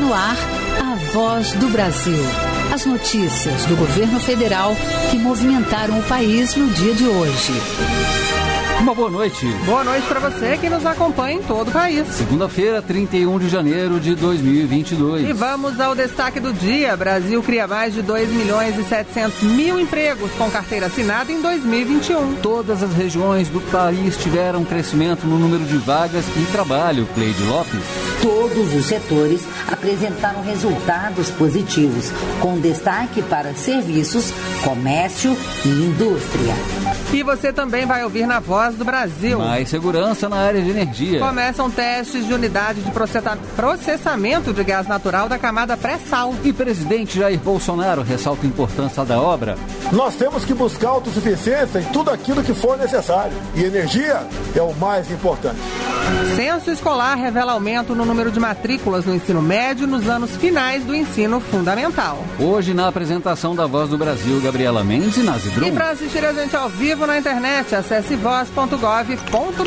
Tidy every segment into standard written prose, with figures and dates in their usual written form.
no ar, a Voz do Brasil. As notícias do governo federal que movimentaram o país no dia de hoje. Uma boa noite. Boa noite para você que nos acompanha em todo o país. Segunda-feira, 31 de janeiro de 2022. E vamos ao destaque do dia. Brasil cria mais de 2.700.000 empregos com carteira assinada em 2021. Todas as regiões do país tiveram crescimento no número de vagas e trabalho. Cleide Lopes. Todos os setores apresentaram resultados positivos, com destaque para serviços, comércio e indústria. E você também vai ouvir na Voz do Brasil. Mais segurança na área de energia. Começam testes de unidade de processamento de gás natural da camada pré-sal. E presidente Jair Bolsonaro ressalta a importância da obra. Nós temos que buscar autossuficiência em tudo aquilo que for necessário. E energia é o mais importante. Censo escolar revela aumento no número de matrículas no ensino médio nos anos finais do ensino fundamental. Hoje, na apresentação da Voz do Brasil, Gabriela Mendes e Nazi Brum. E para assistir a gente ao vivo na internet, acesse voz.gov.br.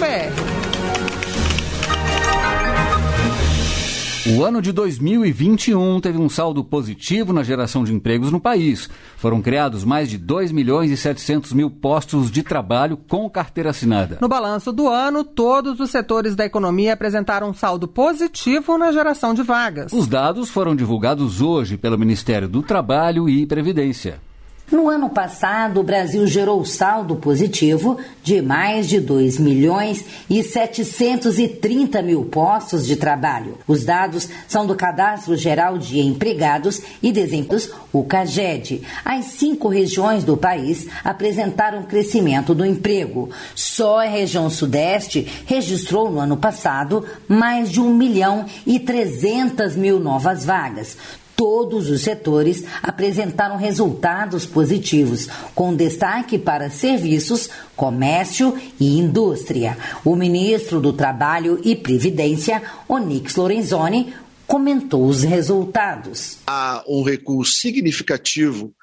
O ano de 2021 teve um saldo positivo na geração de empregos no país. Foram criados mais de 2.700.000 postos de trabalho com carteira assinada. No balanço do ano, todos os setores da economia apresentaram um saldo positivo na geração de vagas. Os dados foram divulgados hoje pelo Ministério do Trabalho e Previdência. No ano passado, o Brasil gerou saldo positivo de mais de 2.730.000 postos de trabalho. Os dados são do Cadastro Geral de Empregados e Desempregados, o CAGED. As 5 regiões do país apresentaram crescimento do emprego. Só a região Sudeste registrou no ano passado mais de 1.300.000 novas vagas. Todos os setores apresentaram resultados positivos, com destaque para serviços, comércio e indústria. O ministro do Trabalho e Previdência, Onyx Lorenzoni, comentou os resultados. Há um recuo significativo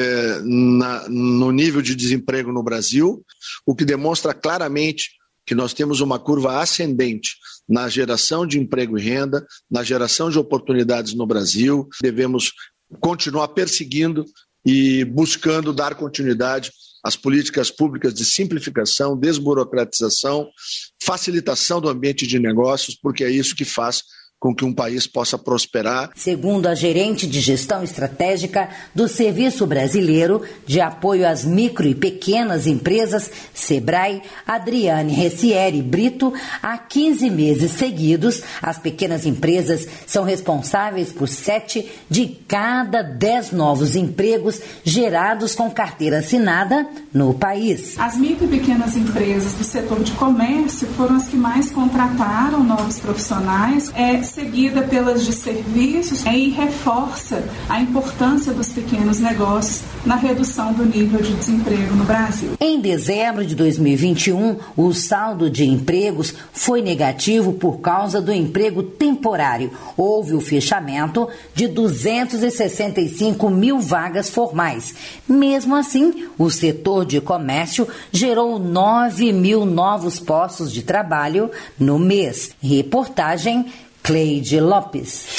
no nível de desemprego no Brasil, o que demonstra claramente que nós temos uma curva ascendente na geração de emprego e renda, na geração de oportunidades no Brasil. Devemos continuar perseguindo e buscando dar continuidade às políticas públicas de simplificação, desburocratização, facilitação do ambiente de negócios, porque é isso que faz com que um país possa prosperar. Segundo a gerente de gestão estratégica do Serviço Brasileiro de Apoio às Micro e Pequenas Empresas, SEBRAE, Adriane Ressieri Brito, há 15 meses seguidos, as pequenas empresas são responsáveis por 7 de cada 10 novos empregos gerados com carteira assinada no país. As micro e pequenas empresas do setor de comércio foram as que mais contrataram novos profissionais, seguida pelas de serviços, e reforça a importância dos pequenos negócios na redução do nível de desemprego no Brasil. Em dezembro de 2021, o saldo de empregos foi negativo por causa do emprego temporário. Houve o fechamento de 265.000 vagas formais. Mesmo assim, o setor de comércio gerou 9.000 novos postos de trabalho no mês. Reportagem Cleide Lopes.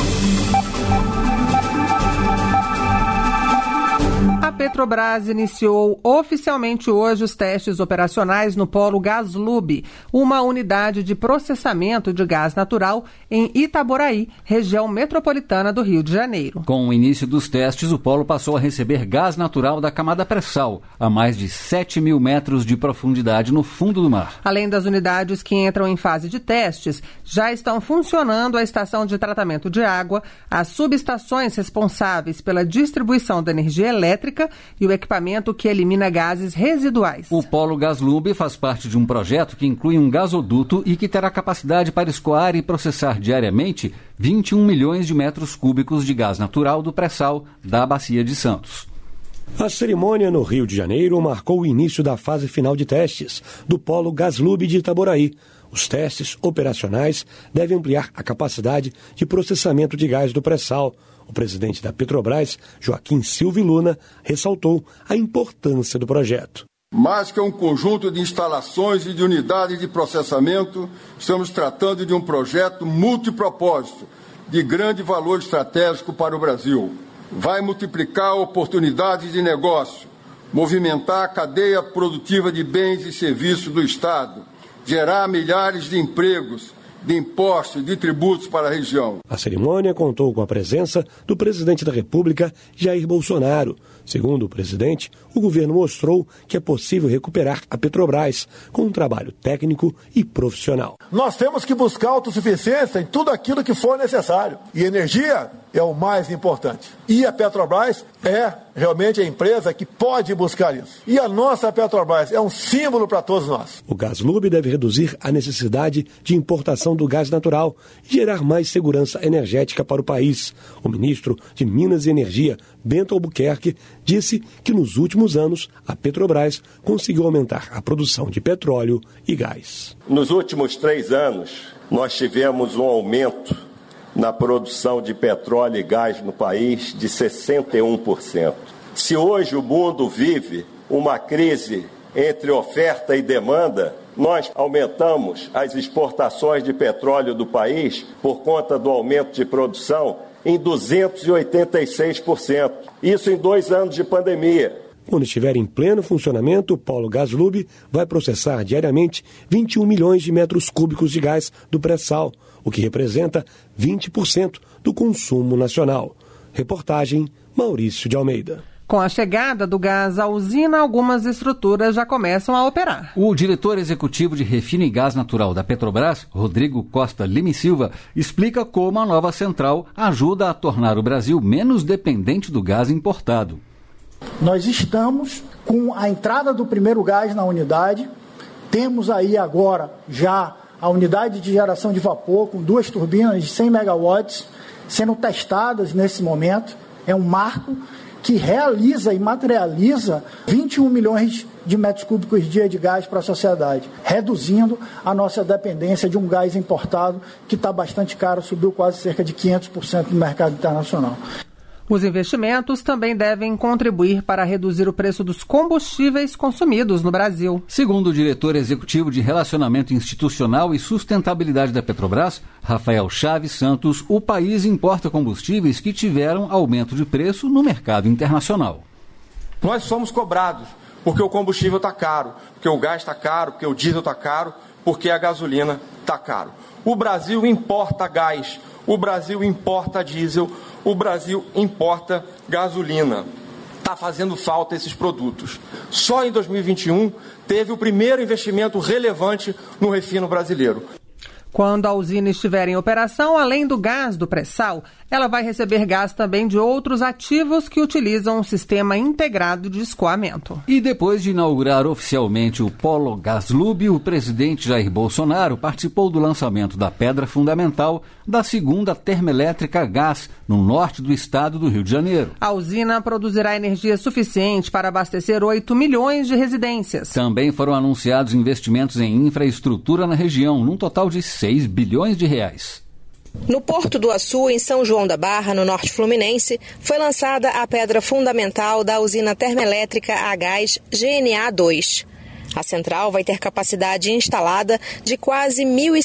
A Petrobras iniciou oficialmente hoje os testes operacionais no Polo Gaslub, uma unidade de processamento de gás natural em Itaboraí, região metropolitana do Rio de Janeiro. Com o início dos testes, o polo passou a receber gás natural da camada pré-sal, a mais de 7.000 metros de profundidade no fundo do mar. Além das unidades que entram em fase de testes, já estão funcionando a estação de tratamento de água, as subestações responsáveis pela distribuição da energia elétrica e o equipamento que elimina gases residuais. O Polo Gaslub faz parte de um projeto que inclui um gasoduto e que terá capacidade para escoar e processar diariamente 21 milhões de metros cúbicos de gás natural do pré-sal da Bacia de Santos. A cerimônia no Rio de Janeiro marcou o início da fase final de testes do Polo Gaslub de Itaboraí. Os testes operacionais devem ampliar a capacidade de processamento de gás do pré-sal. O presidente da Petrobras, Joaquim Silva Luna, ressaltou a importância do projeto. Mais que um conjunto de instalações e de unidades de processamento, estamos tratando de um projeto multipropósito de grande valor estratégico para o Brasil. Vai multiplicar oportunidades de negócio, movimentar a cadeia produtiva de bens e serviços do Estado, gerar milhares de empregos, de impostos, de tributos para a região. A cerimônia contou com a presença do presidente da República, Jair Bolsonaro. Segundo o presidente, o governo mostrou que é possível recuperar a Petrobras com um trabalho técnico e profissional. Nós temos que buscar autossuficiência em tudo aquilo que for necessário. E energia é o mais importante. E a Petrobras é realmente a empresa que pode buscar isso. E a nossa Petrobras é um símbolo para todos nós. O Gaslub deve reduzir a necessidade de importação do gás natural e gerar mais segurança energética para o país. O ministro de Minas e Energia, Bento Albuquerque, disse que nos últimos anos a Petrobras conseguiu aumentar a produção de petróleo e gás. Nos últimos 3 anos, nós tivemos um aumento na produção de petróleo e gás no país de 61%. Se hoje o mundo vive uma crise entre oferta e demanda, nós aumentamos as exportações de petróleo do país por conta do aumento de produção em 286%. Isso em 2 anos de pandemia. Quando estiver em pleno funcionamento, o Polo Gaslub vai processar diariamente 21 milhões de metros cúbicos de gás do pré-sal, o que representa 20% do consumo nacional. Reportagem Maurício de Almeida. Com a chegada do gás à usina, algumas estruturas já começam a operar. O diretor executivo de Refino e Gás Natural da Petrobras, Rodrigo Costa Lima e Silva, explica como a nova central ajuda a tornar o Brasil menos dependente do gás importado. Nós estamos com a entrada do primeiro gás na unidade, temos aí agora já a unidade de geração de vapor com 2 turbinas de 100 megawatts sendo testadas nesse momento. É um marco que realiza e materializa 21 milhões de metros cúbicos dia de gás para a sociedade, reduzindo a nossa dependência de um gás importado que está bastante caro, subiu quase cerca de 500% no mercado internacional. Os investimentos também devem contribuir para reduzir o preço dos combustíveis consumidos no Brasil. Segundo o diretor executivo de Relacionamento Institucional e Sustentabilidade da Petrobras, Rafael Chaves Santos, o país importa combustíveis que tiveram aumento de preço no mercado internacional. Nós somos cobrados porque o combustível está caro, porque o gás está caro, porque o diesel está caro, porque a gasolina está caro. O Brasil importa gás, o Brasil importa diesel, o Brasil importa gasolina. Está fazendo falta esses produtos. Só em 2021 teve o primeiro investimento relevante no refino brasileiro. Quando a usina estiver em operação, além do gás do pré-sal, ela vai receber gás também de outros ativos que utilizam um sistema integrado de escoamento. E depois de inaugurar oficialmente o Polo Gaslub, o presidente Jair Bolsonaro participou do lançamento da pedra fundamental da segunda termoelétrica a gás, no norte do estado do Rio de Janeiro. A usina produzirá energia suficiente para abastecer 8 milhões de residências. Também foram anunciados investimentos em infraestrutura na região, num total de 6 bilhões de reais. No Porto do Açu, em São João da Barra, no norte fluminense, foi lançada a pedra fundamental da usina termoelétrica a gás GNA 2. A central vai ter capacidade instalada de quase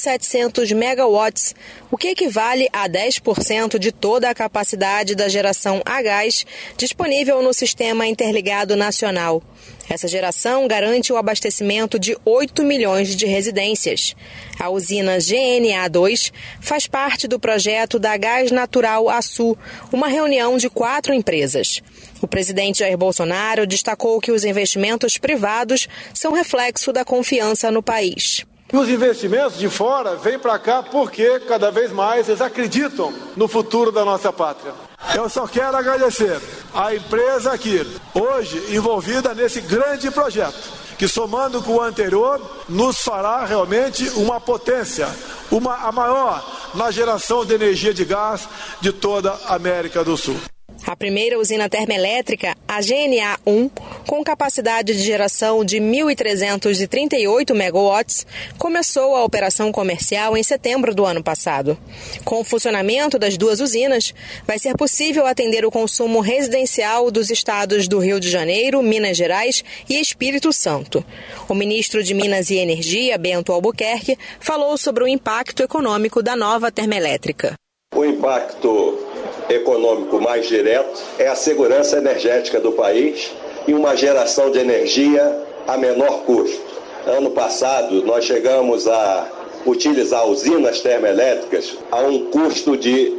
1.700 megawatts, o que equivale a 10% de toda a capacidade da geração a gás disponível no Sistema Interligado Nacional. Essa geração garante o abastecimento de 8 milhões de residências. A usina GNA 2 faz parte do projeto da Gás Natural Açu, uma reunião de 4 empresas. O presidente Jair Bolsonaro destacou que os investimentos privados são reflexo da confiança no país. Os investimentos de fora vêm para cá porque cada vez mais eles acreditam no futuro da nossa pátria. Eu só quero agradecer a empresa aqui, hoje envolvida nesse grande projeto, que somando com o anterior, nos fará realmente uma potência, a maior na geração de energia de gás de toda a América do Sul. A primeira usina termoelétrica, a GNA 1, com capacidade de geração de 1.338 megawatts, começou a operação comercial em setembro do ano passado. Com o funcionamento das 2 usinas, vai ser possível atender o consumo residencial dos estados do Rio de Janeiro, Minas Gerais e Espírito Santo. O ministro de Minas e Energia, Bento Albuquerque, falou sobre o impacto econômico da nova termoelétrica. O impacto econômico mais direto é a segurança energética do país e uma geração de energia a menor custo. Ano passado, nós chegamos a utilizar usinas termoelétricas a um custo de R$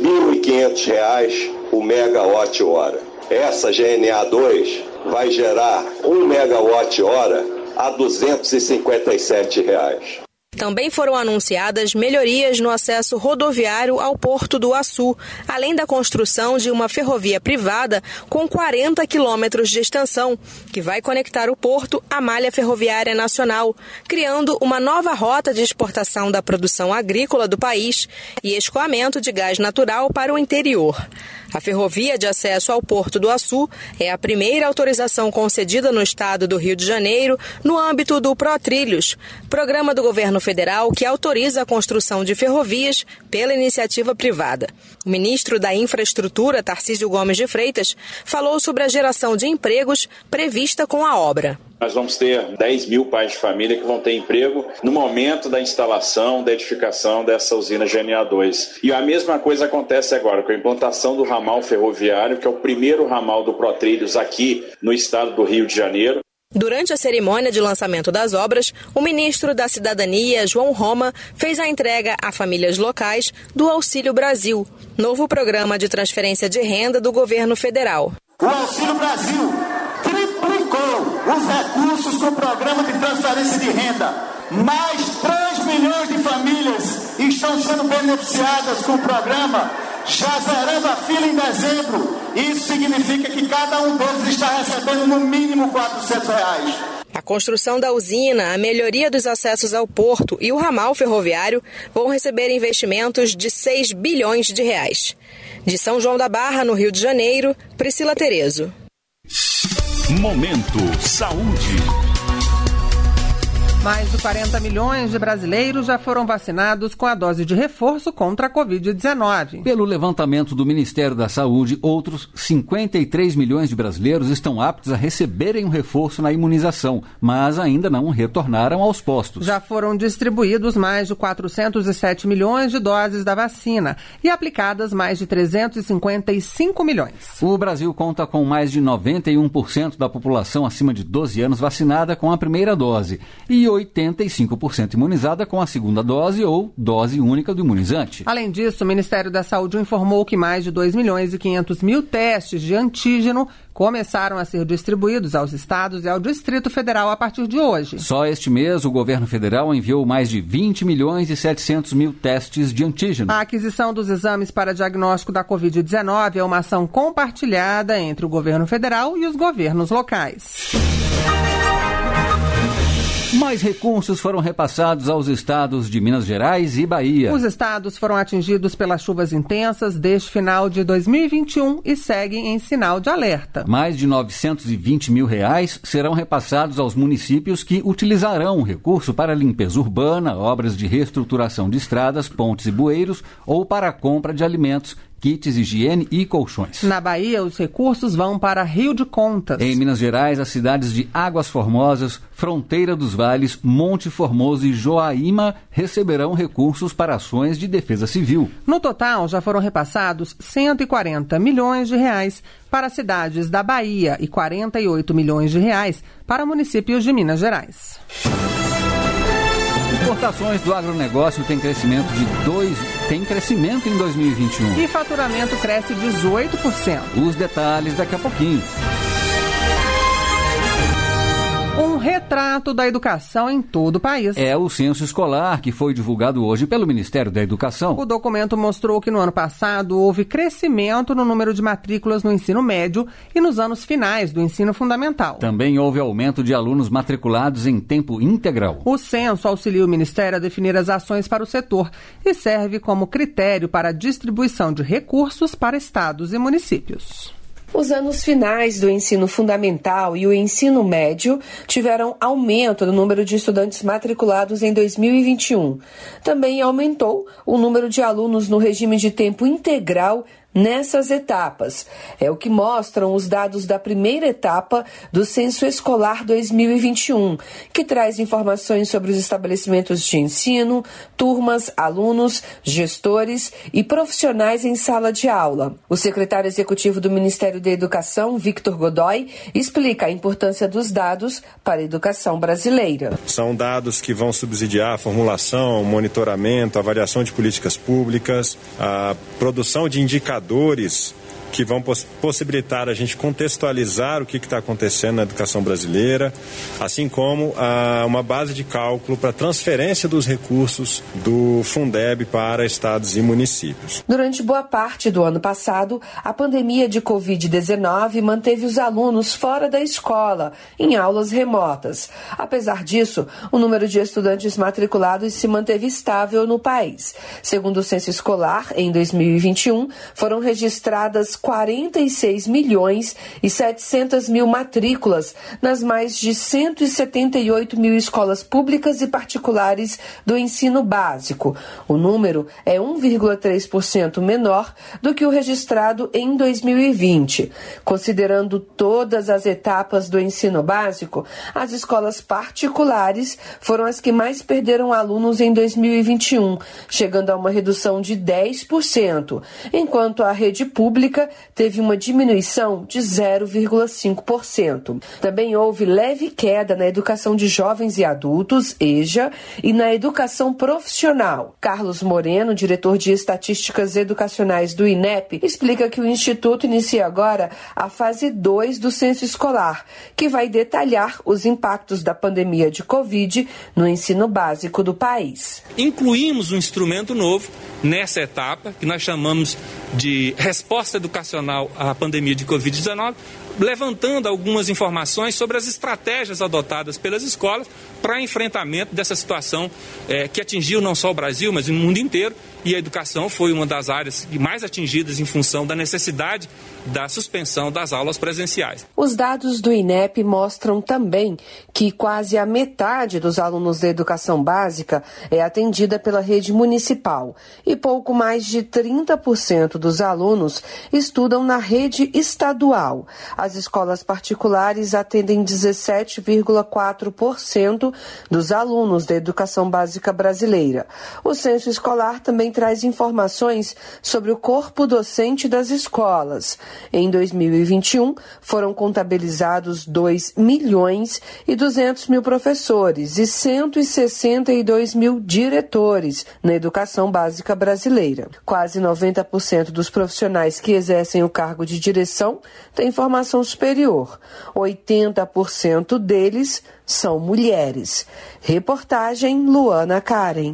2.500 o megawatt-hora. Essa GNA2 vai gerar 1 megawatt-hora a R$ 257. Também foram anunciadas melhorias no acesso rodoviário ao Porto do Açu, além da construção de uma ferrovia privada com 40 quilômetros de extensão, que vai conectar o porto à malha ferroviária nacional, criando uma nova rota de exportação da produção agrícola do país e escoamento de gás natural para o interior. A ferrovia de acesso ao Porto do Açu é a primeira autorização concedida no estado do Rio de Janeiro no âmbito do ProTrilhos, programa do governo federal que autoriza a construção de ferrovias pela iniciativa privada. O ministro da Infraestrutura, Tarcísio Gomes de Freitas, falou sobre a geração de empregos prevista com a obra. Nós vamos ter 10 mil pais de família que vão ter emprego no momento da instalação, da edificação dessa usina GNA2. E a mesma coisa acontece agora com a implantação do ramal ferroviário, que é o primeiro ramal do ProTrilhos aqui no estado do Rio de Janeiro. Durante a cerimônia de lançamento das obras, o ministro da Cidadania, João Roma, fez a entrega a famílias locais do Auxílio Brasil, novo programa de transferência de renda do governo federal. O Auxílio Brasil triplicou os recursos com o programa de transferência de renda. Mais 3 milhões de famílias estão sendo beneficiadas com o programa, já zerando a fila em dezembro. Isso significa que cada um deles está recebendo no mínimo R$ 400. A construção da usina, a melhoria dos acessos ao porto e o ramal ferroviário vão receber investimentos de 6 bilhões de reais. De São João da Barra, no Rio de Janeiro, Priscila Terezo. Momento Saúde. Mais de 40 milhões de brasileiros já foram vacinados com a dose de reforço contra a Covid-19. Pelo levantamento do Ministério da Saúde, outros 53 milhões de brasileiros estão aptos a receberem um reforço na imunização, mas ainda não retornaram aos postos. Já foram distribuídos mais de 407 milhões de doses da vacina e aplicadas mais de 355 milhões. O Brasil conta com mais de 91% da população acima de 12 anos vacinada com a primeira dose e 85% imunizada com a segunda dose ou dose única do imunizante. Além disso, o Ministério da Saúde informou que mais de 2 milhões e 500 mil testes de antígeno começaram a ser distribuídos aos estados e ao Distrito Federal a partir de hoje. Só este mês, o governo federal enviou mais de 20 milhões e 700 mil testes de antígeno. A aquisição dos exames para diagnóstico da Covid-19 é uma ação compartilhada entre o governo federal e os governos locais. Mais recursos foram repassados aos estados de Minas Gerais e Bahia. Os estados foram atingidos pelas chuvas intensas desde final de 2021 e seguem em sinal de alerta. Mais de R$920 mil serão repassados aos municípios que utilizarão o recurso para limpeza urbana, obras de reestruturação de estradas, pontes e bueiros ou para a compra de alimentos, kits, higiene e colchões. Na Bahia, os recursos vão para Rio de Contas. Em Minas Gerais, as cidades de Águas Formosas, Fronteira dos Vales, Monte Formoso e Joaíma receberão recursos para ações de defesa civil. No total, já foram repassados R$140 milhões para cidades da Bahia e R$48 milhões para municípios de Minas Gerais. Exportações do agronegócio têm crescimento em 2021. E faturamento cresce 18%. Os detalhes daqui a pouquinho. Um retrato da educação em todo o país. É o censo escolar que foi divulgado hoje pelo Ministério da Educação. O documento mostrou que no ano passado houve crescimento no número de matrículas no ensino médio e nos anos finais do ensino fundamental. Também houve aumento de alunos matriculados em tempo integral. O censo auxilia o Ministério a definir as ações para o setor e serve como critério para a distribuição de recursos para estados e municípios. Os anos finais do ensino fundamental e o ensino médio tiveram aumento no número de estudantes matriculados em 2021. Também aumentou o número de alunos no regime de tempo integral nessas etapas. É o que mostram os dados da primeira etapa do Censo Escolar 2021, que traz informações sobre os estabelecimentos de ensino, turmas, alunos, gestores e profissionais em sala de aula. O secretário executivo do Ministério da Educação, Victor Godoy, explica a importância dos dados para a educação brasileira. São dados que vão subsidiar a formulação, monitoramento, avaliação de políticas públicas, a produção de indicadores que vão possibilitar a gente contextualizar o que está acontecendo na educação brasileira, assim como uma base de cálculo para transferência dos recursos do Fundeb para estados e municípios. Durante boa parte do ano passado, a pandemia de Covid-19 manteve os alunos fora da escola, em aulas remotas. Apesar disso, o número de estudantes matriculados se manteve estável no país. Segundo o Censo Escolar, em 2021, foram registradas 46 milhões e 700 mil matrículas nas mais de 178 mil escolas públicas e particulares do ensino básico. O número é 1,3% menor do que o registrado em 2020. Considerando todas as etapas do ensino básico, as escolas particulares foram as que mais perderam alunos em 2021, chegando a uma redução de 10%, enquanto a rede pública teve uma diminuição de 0,5%. Também houve leve queda na educação de jovens e adultos, EJA, e na educação profissional. Carlos Moreno, diretor de Estatísticas Educacionais do INEP, explica que o Instituto inicia agora a fase 2 do Censo Escolar, que vai detalhar os impactos da pandemia de Covid no ensino básico do país. Incluímos um instrumento novo nessa etapa, que nós chamamos de resposta educacional à pandemia de Covid-19, levantando algumas informações sobre as estratégias adotadas pelas escolas para enfrentamento dessa situação que atingiu não só o Brasil, mas o mundo inteiro, e a educação foi uma das áreas mais atingidas em função da necessidade da suspensão das aulas presenciais. Os dados do INEP mostram também que quase a metade dos alunos da educação básica é atendida pela rede municipal e pouco mais de 30% dos alunos estudam na rede estadual. As escolas particulares atendem 17,4% dos alunos da educação básica brasileira. O Censo Escolar também traz informações sobre o corpo docente das escolas. Em 2021, foram contabilizados 2 milhões e 200 mil professores e 162 mil diretores na educação básica brasileira. Quase 90% dos profissionais que exercem o cargo de direção têm formação superior. 80% deles são mulheres. Reportagem Luana Karen.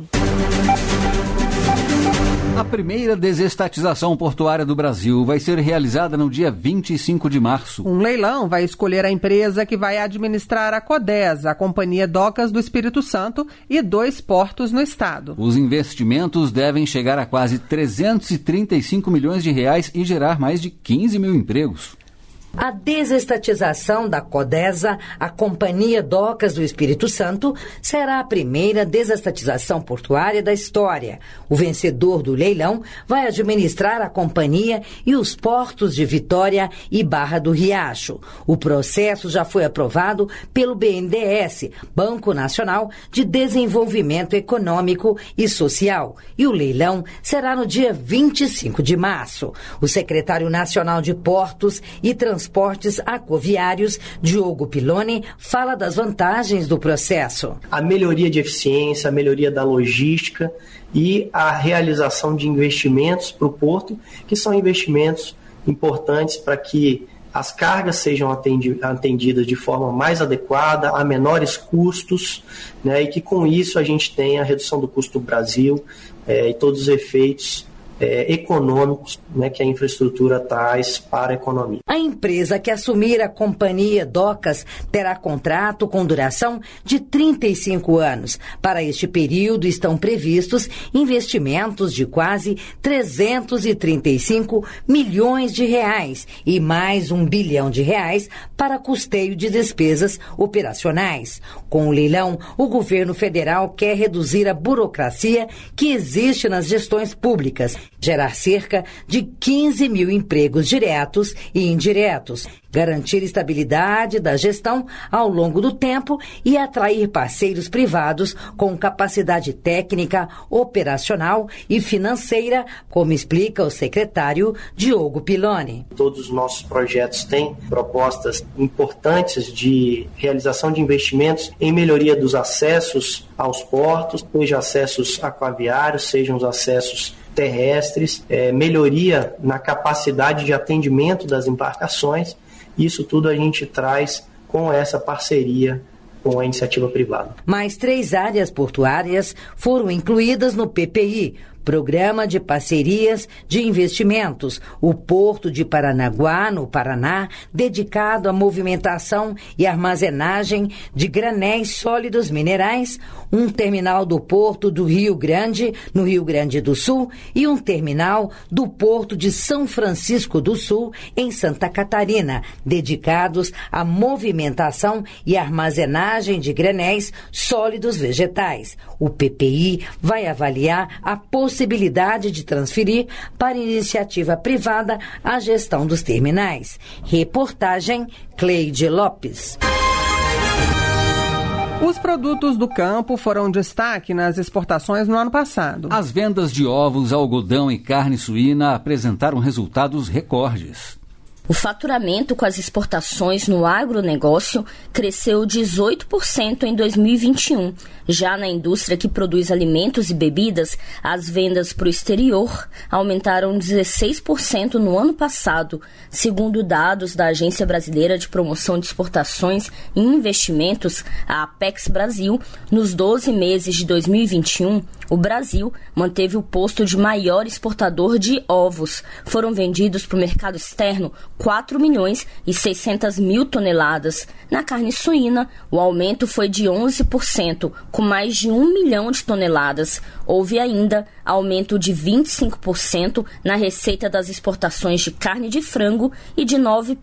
A primeira desestatização portuária do Brasil vai ser realizada no dia 25 de março. Um leilão vai escolher a empresa que vai administrar a Codesa, a Companhia Docas do Espírito Santo, e 2 portos no estado. Os investimentos devem chegar a quase 335 milhões de reais e gerar mais de 15 mil empregos. A desestatização da Codesa, a Companhia Docas do Espírito Santo, será a primeira desestatização portuária da história. O vencedor do leilão vai administrar a companhia e os portos de Vitória e Barra do Riacho. O processo já foi aprovado pelo BNDES, Banco Nacional de Desenvolvimento Econômico e Social, e o leilão será no dia 25 de março. O secretário nacional de Portos e Transportes Aquaviários, Diogo Piloni, fala das vantagens do processo. A melhoria de eficiência, a melhoria da logística e a realização de investimentos para o porto, que são investimentos importantes para que as cargas sejam atendidas de forma mais adequada, a menores custos, né, e que com isso a gente tenha a redução do custo do Brasil e todos os efeitos econômicos, né, que a infraestrutura traz para a economia. A A empresa que assumir a companhia Docas terá contrato com duração de 35 anos. Para este período estão previstos investimentos de quase 335 milhões de reais e mais R$1 bilhão para custeio de despesas operacionais. Com o leilão, o governo federal quer reduzir a burocracia que existe nas gestões públicas, gerar cerca de 15 mil empregos diretos e indiretos, garantir estabilidade da gestão ao longo do tempo e atrair parceiros privados com capacidade técnica, operacional e financeira, como explica o secretário Diogo Piloni. Todos os nossos projetos têm propostas importantes de realização de investimentos em melhoria dos acessos aos portos, seja acessos aquaviários, sejam os acessos terrestres, melhoria na capacidade de atendimento das embarcações. Isso tudo a gente traz com essa parceria com a iniciativa privada. Mais 3 áreas portuárias foram incluídas no PPI, Programa de Parcerias de Investimentos, o Porto de Paranaguá, no Paraná, dedicado à movimentação e armazenagem de granéis sólidos minerais, um terminal do Porto do Rio Grande, no Rio Grande do Sul, e um terminal do Porto de São Francisco do Sul, em Santa Catarina, dedicados à movimentação e armazenagem de granéis sólidos vegetais. O PPI vai avaliar a possibilidade de transferir para iniciativa privada a gestão dos terminais. Reportagem Cleide Lopes. Os produtos do campo foram destaque nas exportações no ano passado. As vendas de ovos, algodão e carne suína apresentaram resultados recordes. O faturamento com as exportações no agronegócio cresceu 18% em 2021. Já na indústria que produz alimentos e bebidas, as vendas para o exterior aumentaram 16% no ano passado. Segundo dados da Agência Brasileira de Promoção de Exportações e Investimentos, a Apex Brasil, nos 12 meses de 2021, o Brasil manteve o posto de maior exportador de ovos. Foram vendidos para o mercado externo 4 milhões e 600 mil toneladas. Na carne suína, o aumento foi de 11%, com mais de 1 milhão de toneladas. Houve ainda aumento de 25% na receita das exportações de carne de frango e de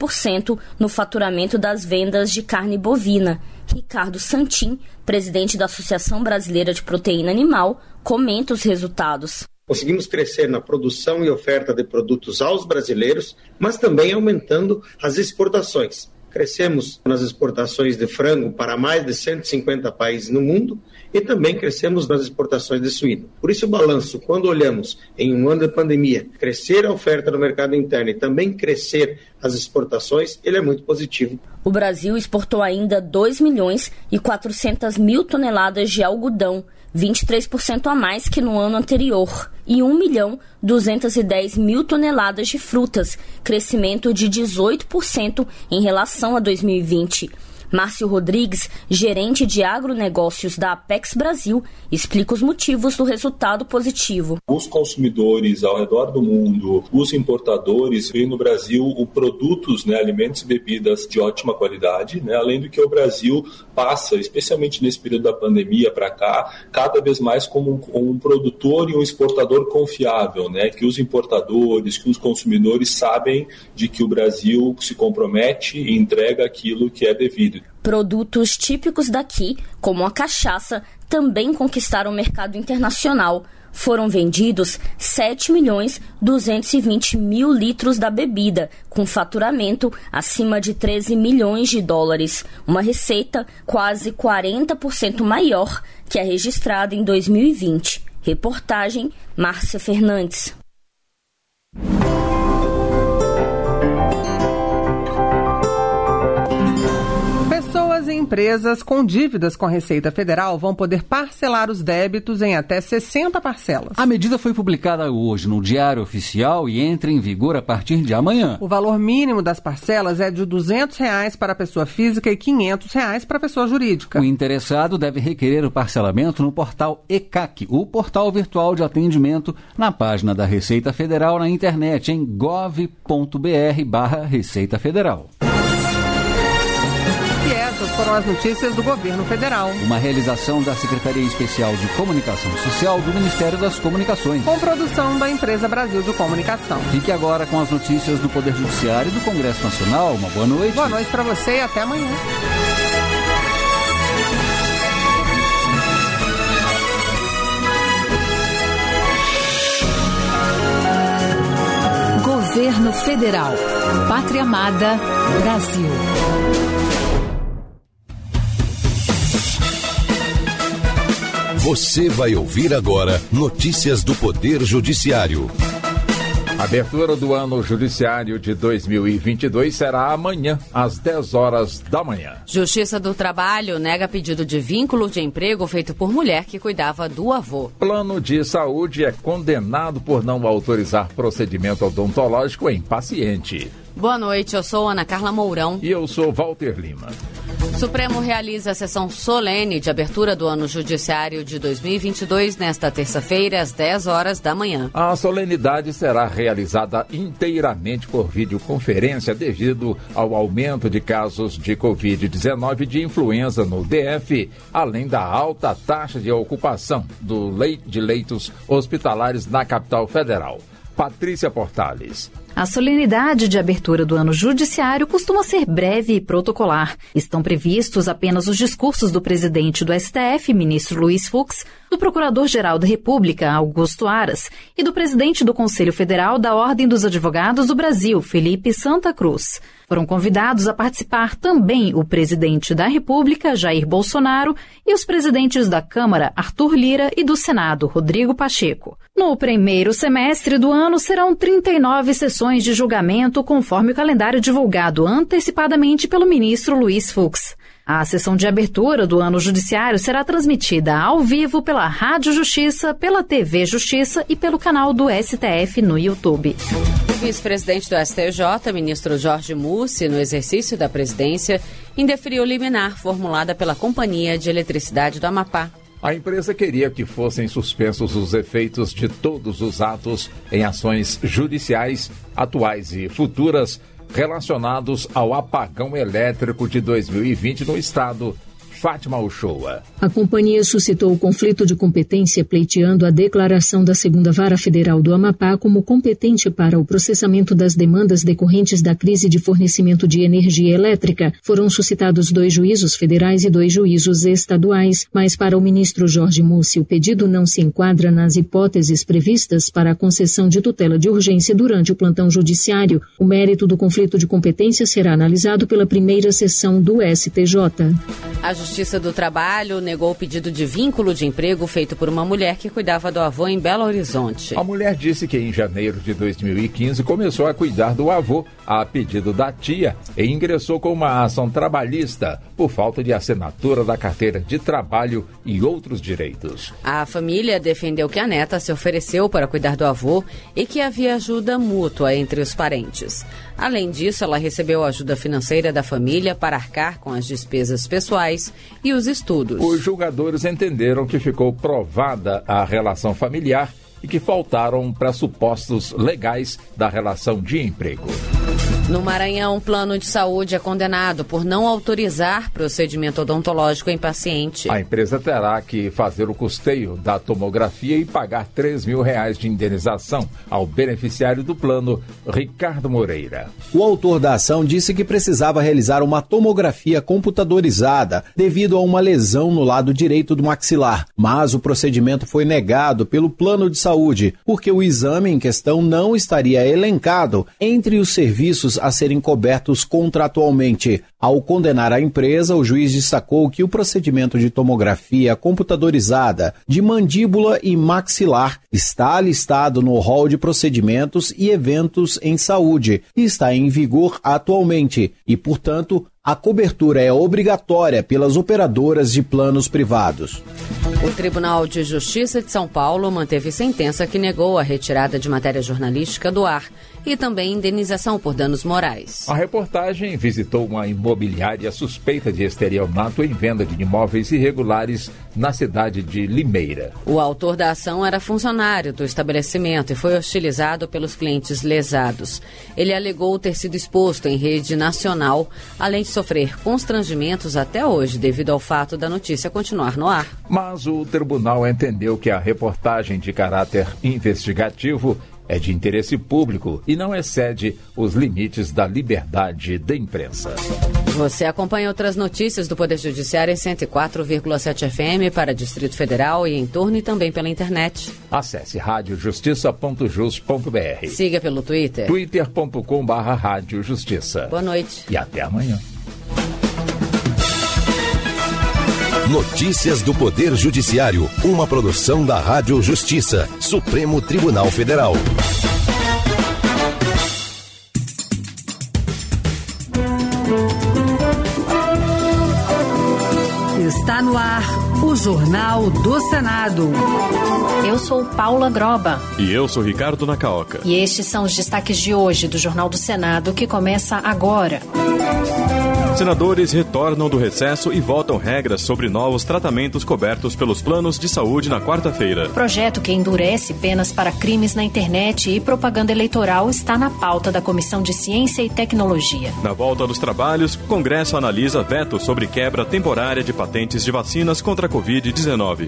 9% no faturamento das vendas de carne bovina. Ricardo Santin, presidente da Associação Brasileira de Proteína Animal, comenta os resultados. Conseguimos crescer na produção e oferta de produtos aos brasileiros, mas também aumentando as exportações. Crescemos nas exportações de frango para mais de 150 países no mundo e também crescemos nas exportações de suíno. Por isso o balanço, quando olhamos em um ano de pandemia, crescer a oferta no mercado interno e também crescer as exportações, ele é muito positivo. O Brasil exportou ainda 2 milhões e 400 mil toneladas de algodão, 23% a mais que no ano anterior, e 1 milhão 210 mil toneladas de frutas, crescimento de 18% em relação a 2020. Márcio Rodrigues, gerente de agronegócios da Apex Brasil, explica os motivos do resultado positivo. Os consumidores ao redor do mundo, os importadores, veem no Brasil produtos, alimentos e bebidas de ótima qualidade, além do que o Brasil passa, especialmente nesse período da pandemia para cá, cada vez mais como um produtor e um exportador confiável, que os importadores, que os consumidores sabem de que o Brasil se compromete e entrega aquilo que é devido. Produtos típicos daqui, como a cachaça, também conquistaram o mercado internacional. Foram vendidos 7 milhões 220 mil litros da bebida, com faturamento acima de 13 milhões de dólares, uma receita quase 40% maior que a registrada em 2020. Reportagem Márcia Fernandes. empresas com dívidas com a Receita Federal vão poder parcelar os débitos em até 60 parcelas. A medida foi publicada hoje no Diário Oficial e entra em vigor a partir de amanhã. O valor mínimo das parcelas é de R$ 200 para a pessoa física e R$ 500 para a pessoa jurídica. O interessado deve requerer o parcelamento no portal ECAC, o portal virtual de atendimento, na página da Receita Federal na internet em gov.br/Receita Federal. E essas foram as notícias do Governo Federal. Uma realização da Secretaria Especial de Comunicação Social do Ministério das Comunicações. Com produção da Empresa Brasil de Comunicação. Fique agora com as notícias do Poder Judiciário e do Congresso Nacional. Uma boa noite. Boa noite para você e até amanhã. Governo Federal. Pátria Amada, Brasil. Você vai ouvir agora notícias do Poder Judiciário. Abertura do ano judiciário de 2022 será amanhã, às 10 horas da manhã. Justiça do Trabalho nega pedido de vínculo de emprego feito por mulher que cuidava do avô. Plano de saúde é condenado por não autorizar procedimento odontológico em paciente. Boa noite, eu sou Ana Carla Mourão. E eu sou Walter Lima. Supremo realiza a sessão solene de abertura do ano judiciário de 2022 nesta terça-feira, às 10 horas da manhã. A solenidade será realizada inteiramente por videoconferência devido ao aumento de casos de Covid-19 e de influenza no DF, além da alta taxa de ocupação de leitos hospitalares na capital federal. Patrícia Portales. A solenidade de abertura do ano judiciário costuma ser breve e protocolar. Estão previstos apenas os discursos do presidente do STF, ministro Luiz Fux, do Procurador-Geral da República, Augusto Aras, e do presidente do Conselho Federal da Ordem dos Advogados do Brasil, Felipe Santa Cruz. Foram convidados a participar também o presidente da República, Jair Bolsonaro, e os presidentes da Câmara, Arthur Lira, e do Senado, Rodrigo Pacheco. No primeiro semestre do ano, serão 39 sessões de julgamento, conforme o calendário divulgado antecipadamente pelo ministro Luiz Fux. A sessão de abertura do ano judiciário será transmitida ao vivo pela Rádio Justiça, pela TV Justiça e pelo canal do STF no YouTube. O vice-presidente do STJ, ministro Jorge Mussi, no exercício da presidência, indeferiu liminar formulada pela Companhia de Eletricidade do Amapá. A empresa queria que fossem suspensos os efeitos de todos os atos em ações judiciais atuais e futuras relacionados ao apagão elétrico de 2020 no estado. Fátima Uchoa. A companhia suscitou o conflito de competência pleiteando a declaração da Segunda Vara Federal do Amapá como competente para o processamento das demandas decorrentes da crise de fornecimento de energia elétrica. Foram suscitados 2 juízos federais e 2 juízos estaduais, mas para o ministro Jorge Mussi, o pedido não se enquadra nas hipóteses previstas para a concessão de tutela de urgência durante o plantão judiciário. O mérito do conflito de competência será analisado pela primeira sessão do STJ. A Justiça do Trabalho negou o pedido de vínculo de emprego feito por uma mulher que cuidava do avô em Belo Horizonte. A mulher disse que em janeiro de 2015 começou a cuidar do avô a pedido da tia e ingressou com uma ação trabalhista por falta de assinatura da carteira de trabalho e outros direitos. A família defendeu que a neta se ofereceu para cuidar do avô e que havia ajuda mútua entre os parentes. Além disso, ela recebeu ajuda financeira da família para arcar com as despesas pessoais e os estudos. Os julgadores entenderam que ficou provada a relação familiar e que faltaram pressupostos legais da relação de emprego. No Maranhão, um plano de saúde é condenado por não autorizar procedimento odontológico em paciente. A empresa terá que fazer o custeio da tomografia e pagar R$3 mil de indenização ao beneficiário do plano, Ricardo Moreira. O autor da ação disse que precisava realizar uma tomografia computadorizada devido a uma lesão no lado direito do maxilar, mas o procedimento foi negado pelo plano de saúde, porque o exame em questão não estaria elencado entre os serviços a serem cobertos contratualmente. Ao condenar a empresa, o juiz destacou que o procedimento de tomografia computadorizada de mandíbula e maxilar está listado no rol de procedimentos e eventos em saúde e está em vigor atualmente e, portanto, A cobertura é obrigatória pelas operadoras de planos privados. O Tribunal de Justiça de São Paulo manteve sentença que negou a retirada de matéria jornalística do ar e também indenização por danos morais. A reportagem visitou uma imobiliária suspeita de estelionato em venda de imóveis irregulares na cidade de Limeira. O autor da ação era funcionário do estabelecimento e foi hostilizado pelos clientes lesados. Ele alegou ter sido exposto em rede nacional, além de sofrer constrangimentos até hoje devido ao fato da notícia continuar no ar. Mas o tribunal entendeu que a reportagem de caráter investigativo é de interesse público e não excede os limites da liberdade da imprensa. Você acompanha outras notícias do Poder Judiciário em 104,7 FM para Distrito Federal e em torno e também pela internet. Acesse radiojustiça.jus.br. Siga pelo Twitter. twitter.com/radiojustiça. Boa noite. E até amanhã. Notícias do Poder Judiciário, uma produção da Rádio Justiça, Supremo Tribunal Federal. Está no ar o Jornal do Senado. Eu sou Paula Groba. E eu sou Ricardo Nacaoca. E estes são os destaques de hoje do Jornal do Senado, que começa agora. Senadores retornam do recesso e votam regras sobre novos tratamentos cobertos pelos planos de saúde na quarta-feira. Projeto que endurece penas para crimes na internet e propaganda eleitoral está na pauta da Comissão de Ciência e Tecnologia. Na volta dos trabalhos, o Congresso analisa veto sobre quebra temporária de patentes de vacinas contra a Covid-19.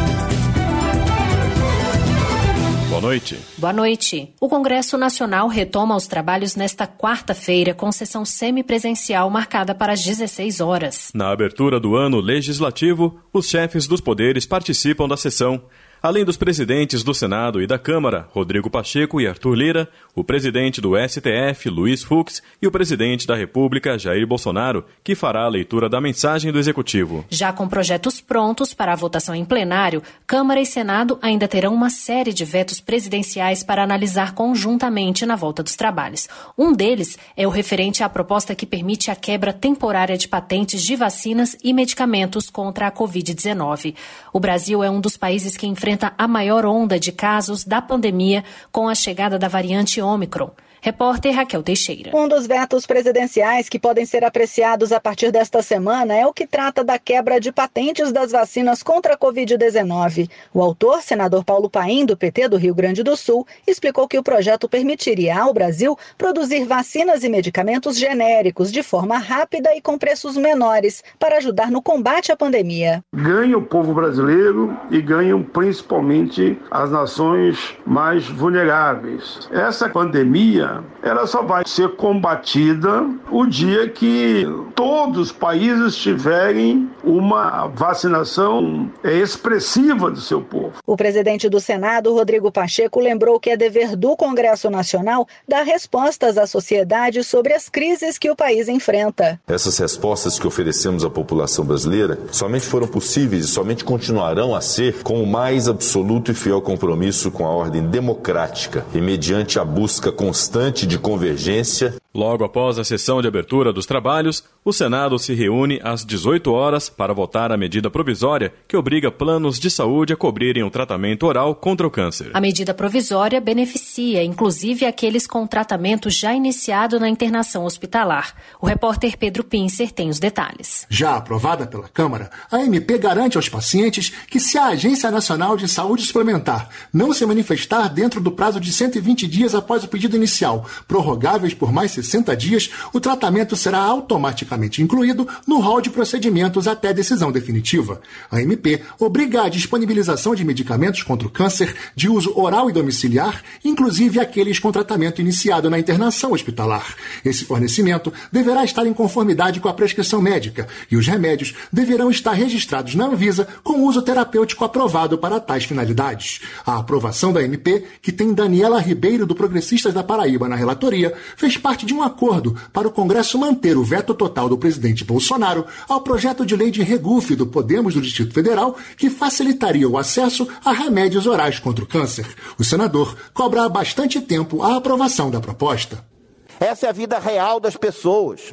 Boa noite. Boa noite. O Congresso Nacional retoma os trabalhos nesta quarta-feira com sessão semipresencial marcada para as 16 horas. Na abertura do ano legislativo, os chefes dos poderes participam da sessão. Além dos presidentes do Senado e da Câmara, Rodrigo Pacheco e Arthur Lira, o presidente do STF, Luiz Fux, e o presidente da República, Jair Bolsonaro, que fará a leitura da mensagem do Executivo. Já com projetos prontos para a votação em plenário, Câmara e Senado ainda terão uma série de vetos presidenciais para analisar conjuntamente na volta dos trabalhos. Um deles é o referente à proposta que permite a quebra temporária de patentes de vacinas e medicamentos contra a Covid-19. O Brasil é um dos países que enfrenta a maior onda de casos da pandemia com a chegada da variante Ômicron. Repórter Raquel Teixeira. Um dos vetos presidenciais que podem ser apreciados a partir desta semana é o que trata da quebra de patentes das vacinas contra a Covid-19. O autor, senador Paulo Paim, do PT do Rio Grande do Sul, explicou que o projeto permitiria ao Brasil produzir vacinas e medicamentos genéricos de forma rápida e com preços menores para ajudar no combate à pandemia. Ganha o povo brasileiro e ganham principalmente as nações mais vulneráveis. Essa pandemia ela só vai ser combatida o dia que todos os países tiverem uma vacinação expressiva do seu povo. O presidente do Senado, Rodrigo Pacheco, lembrou que é dever do Congresso Nacional dar respostas à sociedade sobre as crises que o país enfrenta. Essas respostas que oferecemos à população brasileira somente foram possíveis e somente continuarão a ser com o mais absoluto e fiel compromisso com a ordem democrática e mediante a busca constante de convergência. Logo após a sessão de abertura dos trabalhos, o Senado se reúne às 18 horas para votar a medida provisória que obriga planos de saúde a cobrirem o tratamento oral contra o câncer. A medida provisória beneficia, inclusive, aqueles com tratamento já iniciado na internação hospitalar. O repórter Pedro Pincer tem os detalhes. Já aprovada pela Câmara, a MP garante aos pacientes que, se a Agência Nacional de Saúde Suplementar não se manifestar dentro do prazo de 120 dias após o pedido inicial, prorrogáveis por mais 60 dias, o tratamento será automaticamente incluído no rol de procedimentos até decisão definitiva. A MP obriga a disponibilização de medicamentos contra o câncer de uso oral e domiciliar, inclusive aqueles com tratamento iniciado na internação hospitalar. Esse fornecimento deverá estar em conformidade com a prescrição médica e os remédios deverão estar registrados na Anvisa com uso terapêutico aprovado para tais finalidades. A aprovação da MP, que tem Daniela Ribeiro do Progressistas da Paraíba na relatoria, fez parte de um acordo para o Congresso manter o veto total do presidente Bolsonaro ao projeto de lei de regufe do Podemos do Distrito Federal, que facilitaria o acesso a remédios orais contra o câncer. O senador cobra há bastante tempo a aprovação da proposta. Essa é a vida real das pessoas.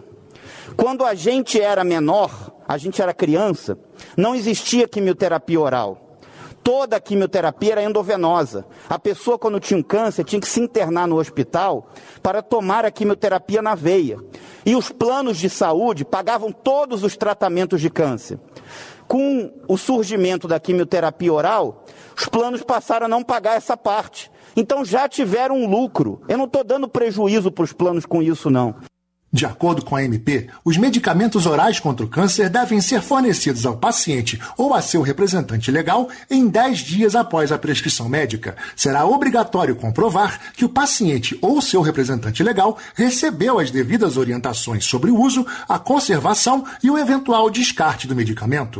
Quando a gente era menor, a gente era criança, não existia quimioterapia oral. Toda a quimioterapia era endovenosa. A pessoa, quando tinha um câncer, tinha que se internar no hospital para tomar a quimioterapia na veia. E os planos de saúde pagavam todos os tratamentos de câncer. Com o surgimento da quimioterapia oral, os planos passaram a não pagar essa parte. Então já tiveram um lucro. Eu não estou dando prejuízo para os planos com isso, não. De acordo com a AMP, os medicamentos orais contra o câncer devem ser fornecidos ao paciente ou a seu representante legal em 10 dias após a prescrição médica. Será obrigatório comprovar que o paciente ou seu representante legal recebeu as devidas orientações sobre o uso, a conservação e o eventual descarte do medicamento.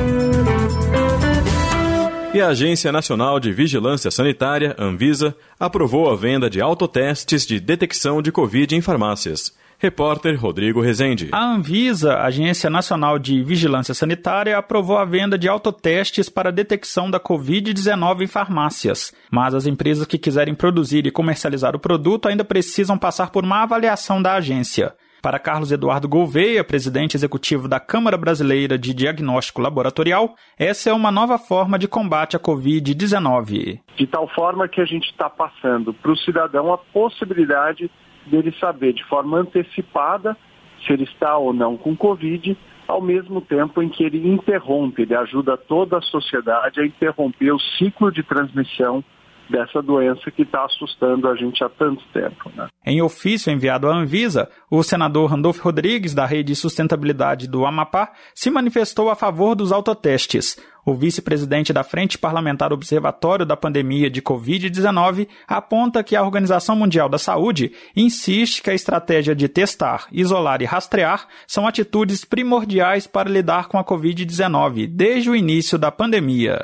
E a Agência Nacional de Vigilância Sanitária, Anvisa, aprovou a venda de autotestes de detecção de Covid em farmácias. Repórter Rodrigo Rezende. A Anvisa, Agência Nacional de Vigilância Sanitária, aprovou a venda de autotestes para detecção da Covid-19 em farmácias. Mas as empresas que quiserem produzir e comercializar o produto ainda precisam passar por uma avaliação da agência. Para Carlos Eduardo Gouveia, presidente executivo da Câmara Brasileira de Diagnóstico Laboratorial, essa é uma nova forma de combate à Covid-19. De tal forma que a gente está passando para o cidadão a possibilidade dele saber de forma antecipada se ele está ou não com Covid, ao mesmo tempo em que ele interrompe, ele ajuda toda a sociedade a interromper o ciclo de transmissão dessa doença que está assustando a gente há tanto tempo, né? Em ofício enviado à Anvisa, o senador Randolfo Rodrigues, da Rede de Sustentabilidade do Amapá, se manifestou a favor dos autotestes. O vice-presidente da Frente Parlamentar Observatório da Pandemia de Covid-19 aponta que a Organização Mundial da Saúde insiste que a estratégia de testar, isolar e rastrear são atitudes primordiais para lidar com a Covid-19 desde o início da pandemia.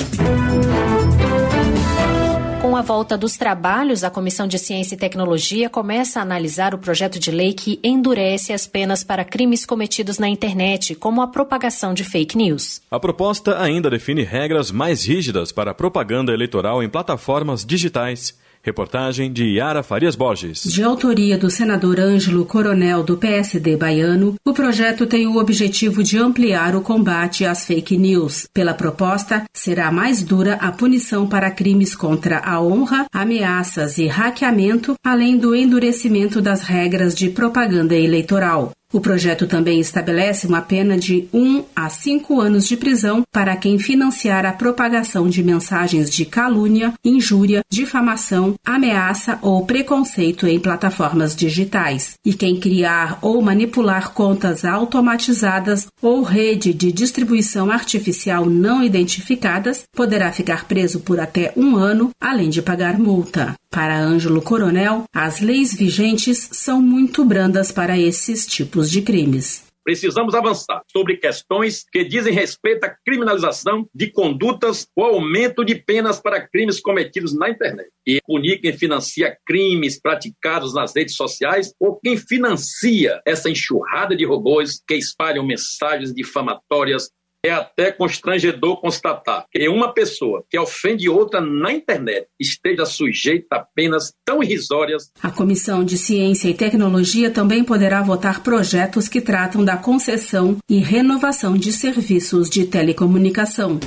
Com a volta dos trabalhos, a Comissão de Ciência e Tecnologia começa a analisar o projeto de lei que endurece as penas para crimes cometidos na internet, como a propagação de fake news. A proposta ainda define regras mais rígidas para a propaganda eleitoral em plataformas digitais. Reportagem de Yara Farias Borges. De autoria do senador Ângelo Coronel, do PSD baiano, o projeto tem o objetivo de ampliar o combate às fake news. Pela proposta, será mais dura a punição para crimes contra a honra, ameaças e hackeamento, além do endurecimento das regras de propaganda eleitoral. O projeto também estabelece uma pena de 1 a 5 anos de prisão para quem financiar a propagação de mensagens de calúnia, injúria, difamação, ameaça ou preconceito em plataformas digitais. E quem criar ou manipular contas automatizadas ou rede de distribuição artificial não identificadas poderá ficar preso por até 1 ano, além de pagar multa. Para Ângelo Coronel, as leis vigentes são muito brandas para esses tipos de crimes. Precisamos avançar sobre questões que dizem respeito à criminalização de condutas ou aumento de penas para crimes cometidos na internet. E punir quem financia crimes praticados nas redes sociais ou quem financia essa enxurrada de robôs que espalham mensagens difamatórias. É até constrangedor constatar que uma pessoa que ofende outra na internet esteja sujeita a penas tão irrisórias. A Comissão de Ciência e Tecnologia também poderá votar projetos que tratam da concessão e renovação de serviços de telecomunicação.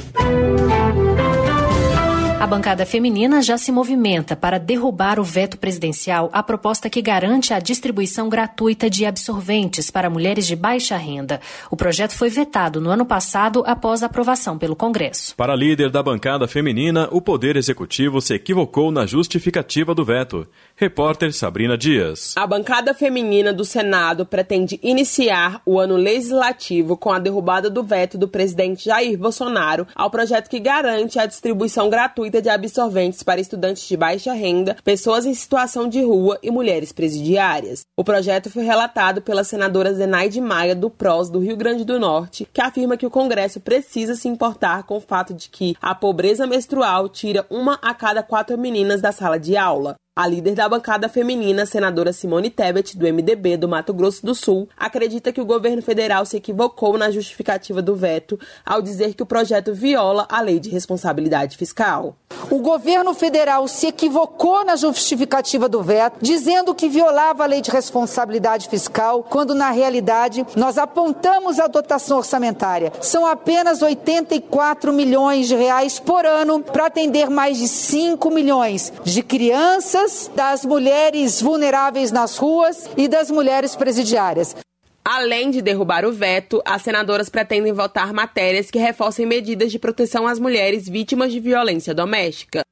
A bancada feminina já se movimenta para derrubar o veto presidencial à proposta que garante a distribuição gratuita de absorventes para mulheres de baixa renda. O projeto foi vetado no ano passado após a aprovação pelo Congresso. Para a líder da bancada feminina, o Poder Executivo se equivocou na justificativa do veto. Repórter Sabrina Dias. A bancada feminina do Senado pretende iniciar o ano legislativo com a derrubada do veto do presidente Jair Bolsonaro ao projeto que garante a distribuição gratuita de absorventes para estudantes de baixa renda, pessoas em situação de rua e mulheres presidiárias. O projeto foi relatado pela senadora Zenaide Maia, do PROS do Rio Grande do Norte, que afirma que o Congresso precisa se importar com o fato de que a pobreza menstrual tira 1 a cada 4 meninas da sala de aula. A líder da bancada feminina, senadora Simone Tebet, do MDB do Mato Grosso do Sul, acredita que o governo federal se equivocou na justificativa do veto ao dizer que o projeto viola a lei de responsabilidade fiscal. O governo federal se equivocou na justificativa do veto, dizendo que violava a lei de responsabilidade fiscal, quando na realidade nós apontamos a dotação orçamentária. São apenas 84 milhões de reais por ano para atender mais de 5 milhões de crianças, das mulheres vulneráveis nas ruas e das mulheres presidiárias. Além de derrubar o veto, as senadoras pretendem votar matérias que reforcem medidas de proteção às mulheres vítimas de violência doméstica.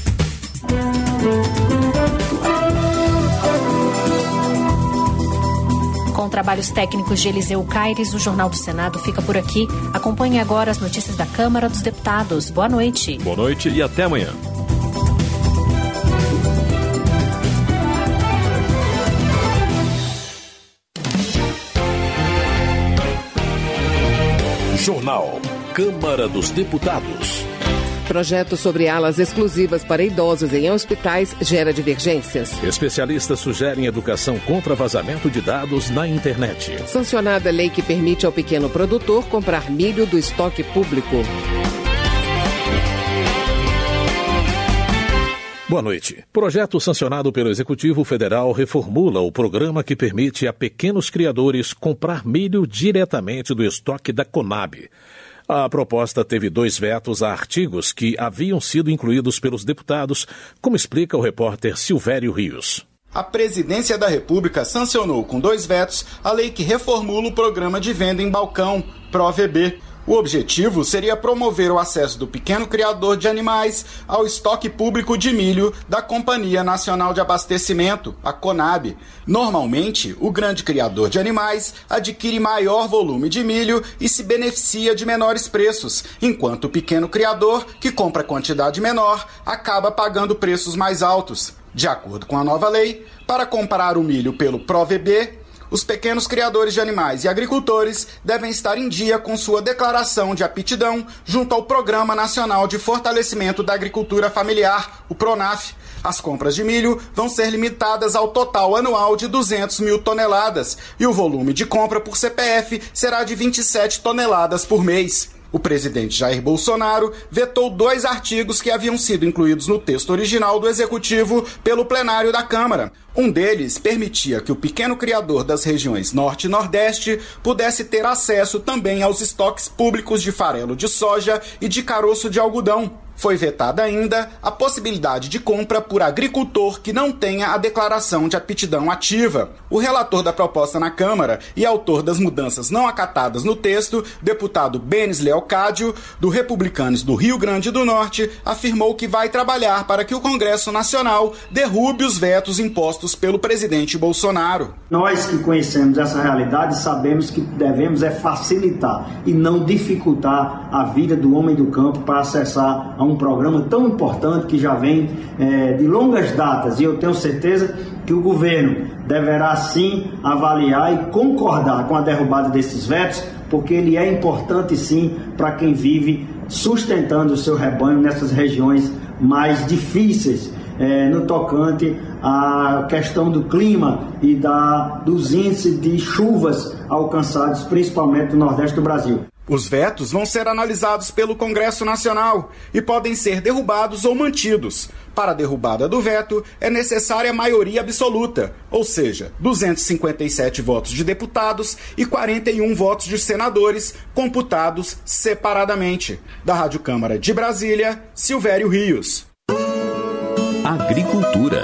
Com trabalhos técnicos de Eliseu Caires, o Jornal do Senado fica por aqui. Acompanhe agora as notícias da Câmara dos Deputados. Boa noite. Boa noite e até amanhã. Jornal Câmara dos Deputados. Projeto sobre alas exclusivas para idosos em hospitais gera divergências. Especialistas sugerem educação contra vazamento de dados na internet. Sancionada lei que permite ao pequeno produtor comprar milho do estoque público. Boa noite. Projeto sancionado pelo Executivo Federal reformula o programa que permite a pequenos criadores comprar milho diretamente do estoque da Conab. A proposta teve 2 vetos a artigos que haviam sido incluídos pelos deputados, como explica o repórter Silvério Rios. A Presidência da República sancionou com 2 vetos a lei que reformula o programa de venda em balcão, ProVB. O objetivo seria promover o acesso do pequeno criador de animais ao estoque público de milho da Companhia Nacional de Abastecimento, a Conab. Normalmente, o grande criador de animais adquire maior volume de milho e se beneficia de menores preços, enquanto o pequeno criador, que compra quantidade menor, acaba pagando preços mais altos. De acordo com a nova lei, para comprar o milho pelo ProVB, os pequenos criadores de animais e agricultores devem estar em dia com sua declaração de aptidão junto ao Programa Nacional de Fortalecimento da Agricultura Familiar, o PRONAF. As compras de milho vão ser limitadas ao total anual de 200 mil toneladas e o volume de compra por CPF será de 27 toneladas por mês. O presidente Jair Bolsonaro vetou 2 artigos que haviam sido incluídos no texto original do Executivo pelo plenário da Câmara. Um deles permitia que o pequeno criador das regiões Norte e Nordeste pudesse ter acesso também aos estoques públicos de farelo de soja e de caroço de algodão. Foi vetada ainda a possibilidade de compra por agricultor que não tenha a declaração de aptidão ativa. O relator da proposta na Câmara e autor das mudanças não acatadas no texto, deputado Benes Leocádio, do Republicanos do Rio Grande do Norte, afirmou que vai trabalhar para que o Congresso Nacional derrube os vetos impostos pelo presidente Bolsonaro. Nós que conhecemos essa realidade sabemos que devemos facilitar e não dificultar a vida do homem do campo para acessar a um programa tão importante que já vem de longas datas, e eu tenho certeza que o governo deverá sim avaliar e concordar com a derrubada desses vetos, porque ele é importante sim para quem vive sustentando o seu rebanho nessas regiões mais difíceis no tocante à questão do clima e dos índices de chuvas alcançados principalmente no Nordeste do Brasil. Os vetos vão ser analisados pelo Congresso Nacional e podem ser derrubados ou mantidos. Para a derrubada do veto, é necessária maioria absoluta, ou seja, 257 votos de deputados e 41 votos de senadores, computados separadamente. Da Rádio Câmara de Brasília, Silvério Rios. Agricultura.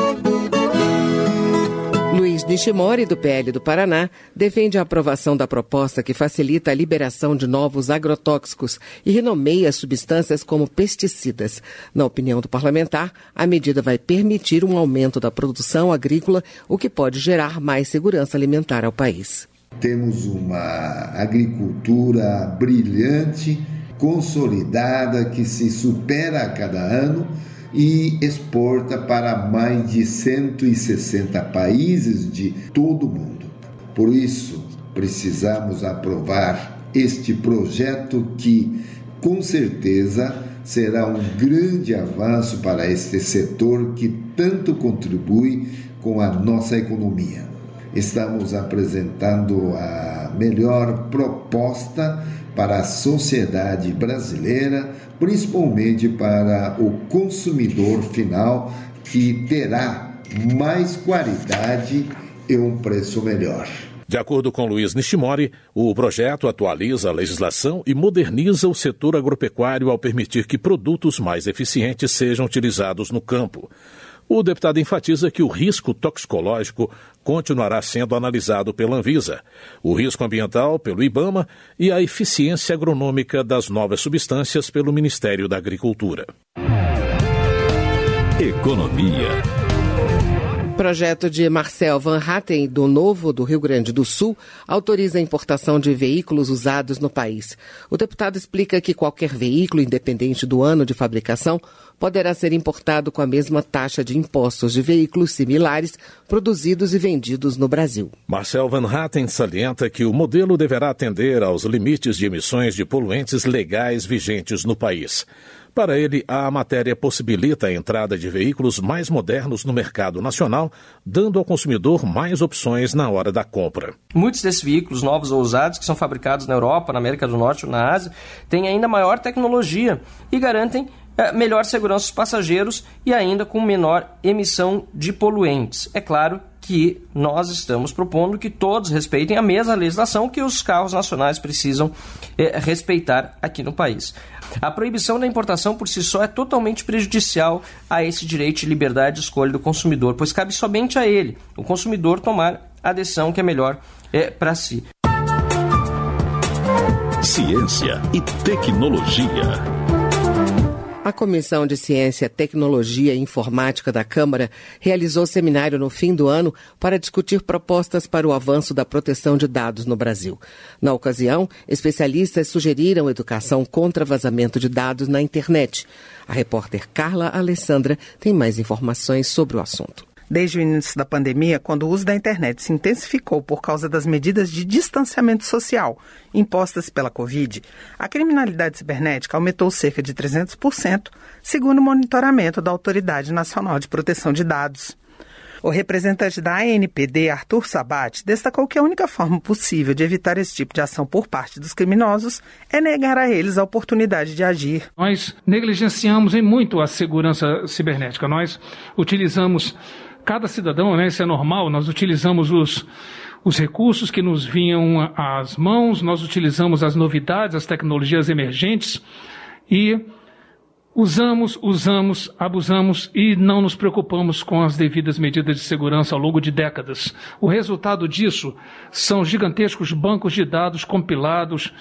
Luiz Nishimori, do PL do Paraná, defende a aprovação da proposta que facilita a liberação de novos agrotóxicos e renomeia substâncias como pesticidas. Na opinião do parlamentar, a medida vai permitir um aumento da produção agrícola, o que pode gerar mais segurança alimentar ao país. Temos uma agricultura brilhante, consolidada, que se supera a cada ano e exporta para mais de 160 países de todo o mundo. Por isso, precisamos aprovar este projeto que com certeza será um grande avanço para este setor que tanto contribui com a nossa economia. Estamos apresentando a melhor proposta para a sociedade brasileira, principalmente para o consumidor final, que terá mais qualidade e um preço melhor. De acordo com Luiz Nishimori, o projeto atualiza a legislação e moderniza o setor agropecuário ao permitir que produtos mais eficientes sejam utilizados no campo. O deputado enfatiza que o risco toxicológico continuará sendo analisado pela Anvisa, o risco ambiental pelo IBAMA e a eficiência agronômica das novas substâncias pelo Ministério da Agricultura. Economia. Projeto de Marcel Van Hatten, do Novo, do Rio Grande do Sul, autoriza a importação de veículos usados no país. O deputado explica que qualquer veículo, independente do ano de fabricação, poderá ser importado com a mesma taxa de impostos de veículos similares produzidos e vendidos no Brasil. Marcel Van Hatten salienta que o modelo deverá atender aos limites de emissões de poluentes legais vigentes no país. Para ele, a matéria possibilita a entrada de veículos mais modernos no mercado nacional, dando ao consumidor mais opções na hora da compra. Muitos desses veículos novos ou usados que são fabricados na Europa, na América do Norte ou na Ásia, têm ainda maior tecnologia e garantem melhor segurança dos passageiros e ainda com menor emissão de poluentes. É claro que nós estamos propondo que todos respeitem a mesma legislação que os carros nacionais precisam respeitar aqui no país. A proibição da importação por si só é totalmente prejudicial a esse direito de liberdade de escolha do consumidor, pois cabe somente a ele, o consumidor, tomar a decisão que é melhor para si. Ciência e tecnologia. A Comissão de Ciência, Tecnologia e Informática da Câmara realizou seminário no fim do ano para discutir propostas para o avanço da proteção de dados no Brasil. Na ocasião, especialistas sugeriram educação contra vazamento de dados na internet. A repórter Carla Alessandra tem mais informações sobre o assunto. Desde o início da pandemia, quando o uso da internet se intensificou por causa das medidas de distanciamento social impostas pela Covid, a criminalidade cibernética aumentou cerca de 300%, segundo o monitoramento da Autoridade Nacional de Proteção de Dados. O representante da ANPD, Arthur Sabat, destacou que a única forma possível de evitar esse tipo de ação por parte dos criminosos é negar a eles a oportunidade de agir. Nós negligenciamos em muito a segurança cibernética. Nós utilizamos, cada cidadão, isso é normal, nós utilizamos os recursos que nos vinham às mãos, nós utilizamos as novidades, as tecnologias emergentes e usamos, abusamos e não nos preocupamos com as devidas medidas de segurança ao longo de décadas. O resultado disso são gigantescos bancos de dados compilados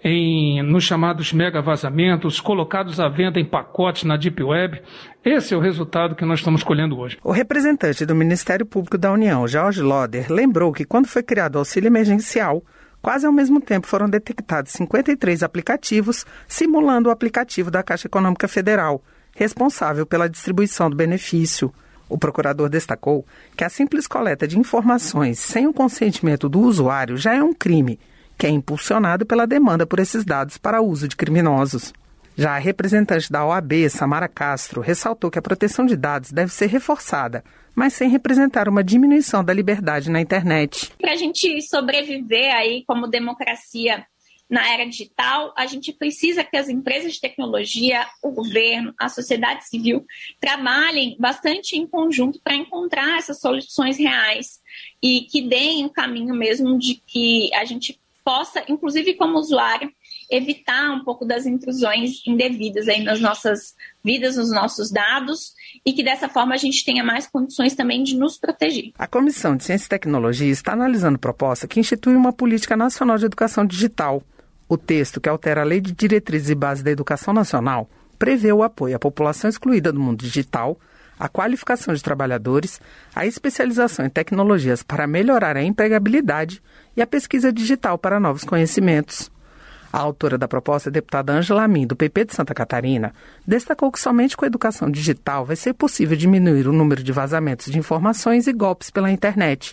nos chamados mega vazamentos, colocados à venda em pacotes na Deep Web. Esse é o resultado que nós estamos colhendo hoje. O representante do Ministério Público da União, Jorge Loder, lembrou que quando foi criado o auxílio emergencial, quase ao mesmo tempo foram detectados 53 aplicativos simulando o aplicativo da Caixa Econômica Federal, responsável pela distribuição do benefício. O procurador destacou que a simples coleta de informações sem o consentimento do usuário já é um crime, que é impulsionado pela demanda por esses dados para uso de criminosos. Já a representante da OAB, Samara Castro, ressaltou que a proteção de dados deve ser reforçada, mas sem representar uma diminuição da liberdade na internet. Para a gente sobreviver aí como democracia na era digital, a gente precisa que as empresas de tecnologia, o governo, a sociedade civil trabalhem bastante em conjunto para encontrar essas soluções reais e que deem o caminho mesmo de que a gente possa, inclusive como usuário, evitar um pouco das intrusões indevidas aí nas nossas vidas, nos nossos dados, e que dessa forma a gente tenha mais condições também de nos proteger. A Comissão de Ciência e Tecnologia está analisando proposta que institui uma política nacional de educação digital. O texto, que altera a Lei de Diretrizes e Bases da Educação Nacional, prevê o apoio à população excluída do mundo digital, a qualificação de trabalhadores, a especialização em tecnologias para melhorar a empregabilidade e a pesquisa digital para novos conhecimentos. A autora da proposta, a deputada Ângela Amin, do PP de Santa Catarina, destacou que somente com a educação digital vai ser possível diminuir o número de vazamentos de informações e golpes pela internet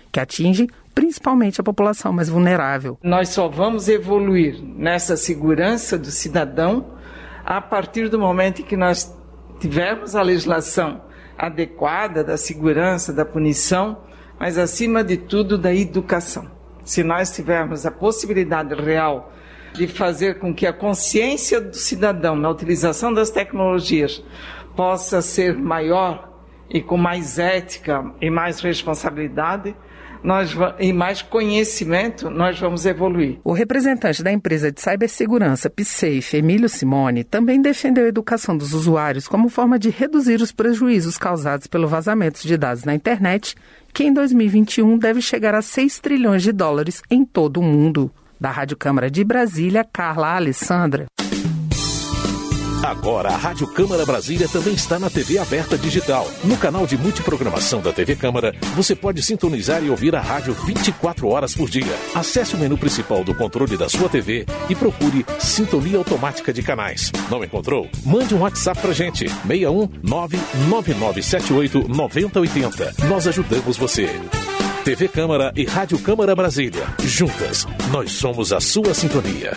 que atinge principalmente a população mais vulnerável. Nós só vamos evoluir nessa segurança do cidadão a partir do momento em que nós tivermos a legislação adequada da segurança, da punição, mas acima de tudo da educação. Se nós tivermos a possibilidade real de fazer com que a consciência do cidadão na utilização das tecnologias possa ser maior e com mais ética e mais responsabilidade, e mais conhecimento, nós vamos evoluir. O representante da empresa de cibersegurança PSafe, Emílio Simone, também defendeu a educação dos usuários como forma de reduzir os prejuízos causados pelo vazamento de dados na internet, que em 2021 deve chegar a 6 trilhões de dólares em todo o mundo. Da Rádio Câmara de Brasília, Carla Alessandra. Agora, a Rádio Câmara Brasília também está na TV aberta digital. No canal de multiprogramação da TV Câmara, você pode sintonizar e ouvir a rádio 24 horas por dia. Acesse o menu principal do controle da sua TV e procure Sintonia Automática de Canais. Não encontrou? Mande um WhatsApp pra gente, 61999789080. Nós ajudamos você. TV Câmara e Rádio Câmara Brasília. Juntas, nós somos a sua sintonia.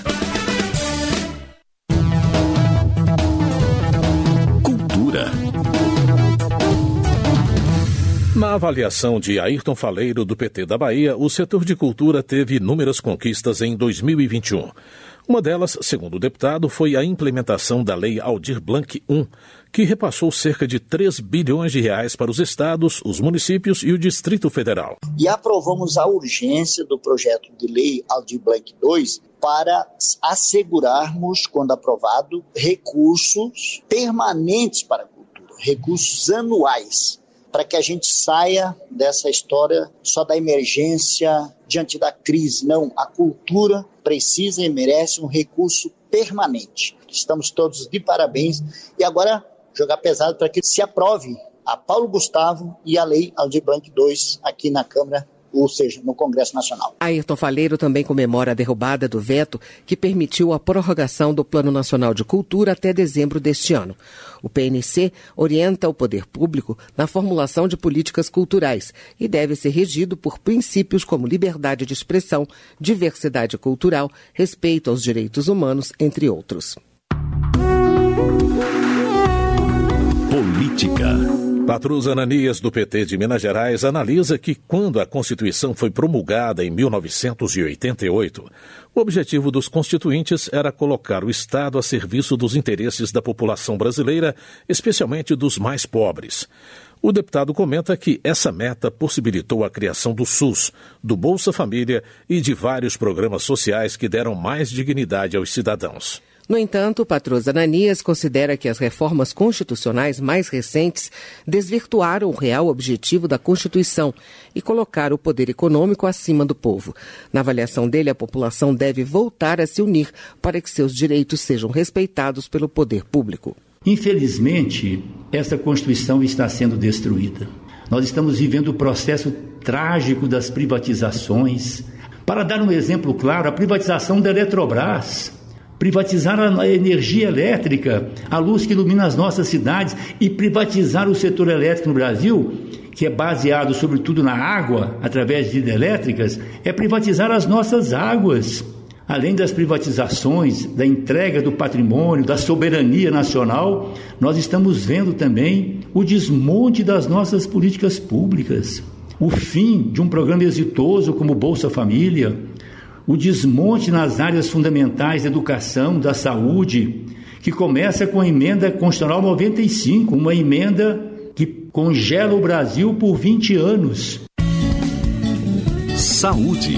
Na avaliação de Ayrton Faleiro, do PT da Bahia, o setor de cultura teve inúmeras conquistas em 2021. Uma delas, segundo o deputado, foi a implementação da Lei Aldir Blanc I, que repassou cerca de 3 bilhões de reais para os estados, os municípios e o Distrito Federal. E aprovamos a urgência do projeto de Lei Aldir Blanc II para assegurarmos, quando aprovado, recursos permanentes para a cultura, recursos anuais, para que a gente saia dessa história só da emergência diante da crise. Não, a cultura precisa e merece um recurso permanente. Estamos todos de parabéns. E agora, jogar pesado para que se aprove a Paulo Gustavo e a Lei Aldir Blanc II aqui na Câmara, ou seja, no Congresso Nacional. Ayrton Faleiro também comemora a derrubada do veto que permitiu a prorrogação do Plano Nacional de Cultura até dezembro deste ano. O PNC orienta o poder público na formulação de políticas culturais e deve ser regido por princípios como liberdade de expressão, diversidade cultural, respeito aos direitos humanos, entre outros. Política. Patrus Ananias, do PT de Minas Gerais, analisa que quando a Constituição foi promulgada em 1988, o objetivo dos constituintes era colocar o Estado a serviço dos interesses da população brasileira, especialmente dos mais pobres. O deputado comenta que essa meta possibilitou a criação do SUS, do Bolsa Família e de vários programas sociais que deram mais dignidade aos cidadãos. No entanto, Patrus Ananias considera que as reformas constitucionais mais recentes desvirtuaram o real objetivo da Constituição e colocaram o poder econômico acima do povo. Na avaliação dele, a população deve voltar a se unir para que seus direitos sejam respeitados pelo poder público. Infelizmente, essa Constituição está sendo destruída. Nós estamos vivendo o processo trágico das privatizações. Para dar um exemplo claro, a privatização da Eletrobras, privatizar a energia elétrica, a luz que ilumina as nossas cidades, e privatizar o setor elétrico no Brasil, que é baseado sobretudo na água, através de hidrelétricas, é privatizar as nossas águas. Além das privatizações, da entrega do patrimônio, da soberania nacional, nós estamos vendo também o desmonte das nossas políticas públicas, o fim de um programa exitoso como Bolsa Família, o desmonte nas áreas fundamentais da educação, da saúde, que começa com a emenda constitucional 95, uma emenda que congela o Brasil por 20 anos. Saúde.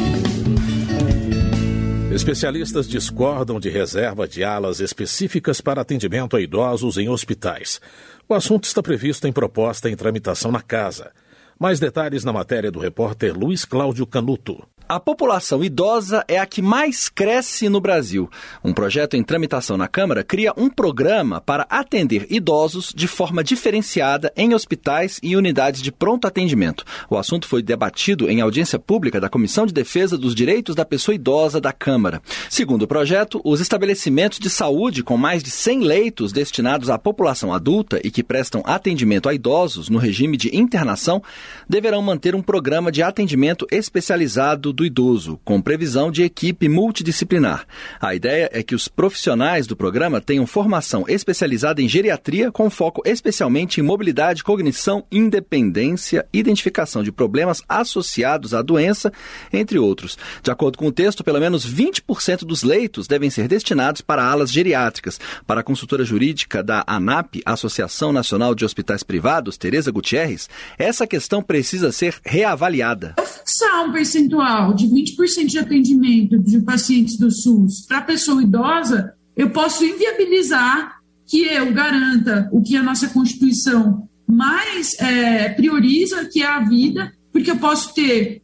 Especialistas discordam de reserva de alas específicas para atendimento a idosos em hospitais. O assunto está previsto em proposta em tramitação na Casa. Mais detalhes na matéria do repórter Luiz Cláudio Canuto. A população idosa é a que mais cresce no Brasil. Um projeto em tramitação na Câmara cria um programa para atender idosos de forma diferenciada em hospitais e unidades de pronto atendimento. O assunto foi debatido em audiência pública da Comissão de Defesa dos Direitos da Pessoa Idosa da Câmara. Segundo o projeto, os estabelecimentos de saúde com mais de 100 leitos destinados à população adulta e que prestam atendimento a idosos no regime de internação deverão manter um programa de atendimento especializado do idoso, com previsão de equipe multidisciplinar. A ideia é que os profissionais do programa tenham formação especializada em geriatria, com foco especialmente em mobilidade, cognição, independência, identificação de problemas associados à doença, entre outros. De acordo com o texto, pelo menos 20% dos leitos devem ser destinados para alas geriátricas. Para a consultora jurídica da ANAP, Associação Nacional de Hospitais Privados, Tereza Gutierrez, essa questão precisa ser reavaliada. Fixar um percentual de 20% de atendimento de pacientes do SUS para a pessoa idosa, eu posso inviabilizar que eu garanta o que a nossa Constituição mais prioriza, que é a vida, porque eu posso ter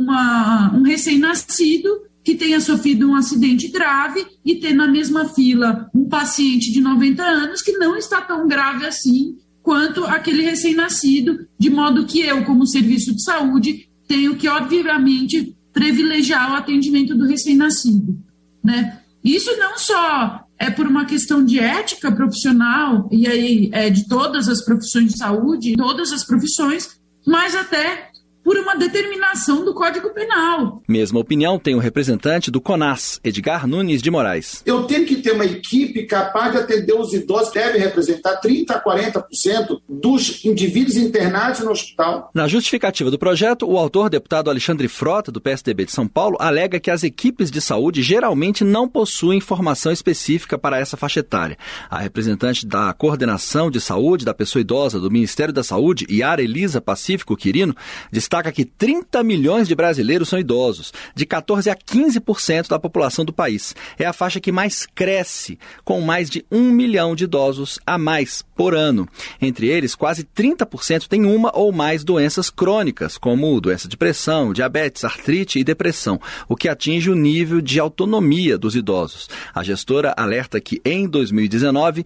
um recém-nascido que tenha sofrido um acidente grave e ter na mesma fila um paciente de 90 anos que não está tão grave assim quanto aquele recém-nascido, de modo que eu, como serviço de saúde, tenho que, obviamente, privilegiar o atendimento do recém-nascido, né? Isso não só é por uma questão de ética profissional, e aí de todas as profissões de saúde, todas as profissões, mas até por uma determinação do Código Penal. Mesma opinião tem o representante do CONAS, Edgar Nunes de Moraes. Eu tenho que ter uma equipe capaz de atender os idosos, que deve representar 30% a 40% dos indivíduos internados no hospital. Na justificativa do projeto, o autor, deputado Alexandre Frota, do PSDB de São Paulo, alega que as equipes de saúde geralmente não possuem formação específica para essa faixa etária. A representante da Coordenação de Saúde da Pessoa Idosa do Ministério da Saúde, Yara Elisa Pacífico Quirino, destaca que 30 milhões de brasileiros são idosos, de 14% a 15% da população do país. É a faixa que mais cresce, com mais de 1 milhão de idosos a mais por ano. Entre eles, quase 30% têm uma ou mais doenças crônicas, como doença de pressão, diabetes, artrite e depressão, o que atinge o nível de autonomia dos idosos. A gestora alerta que, em 2019,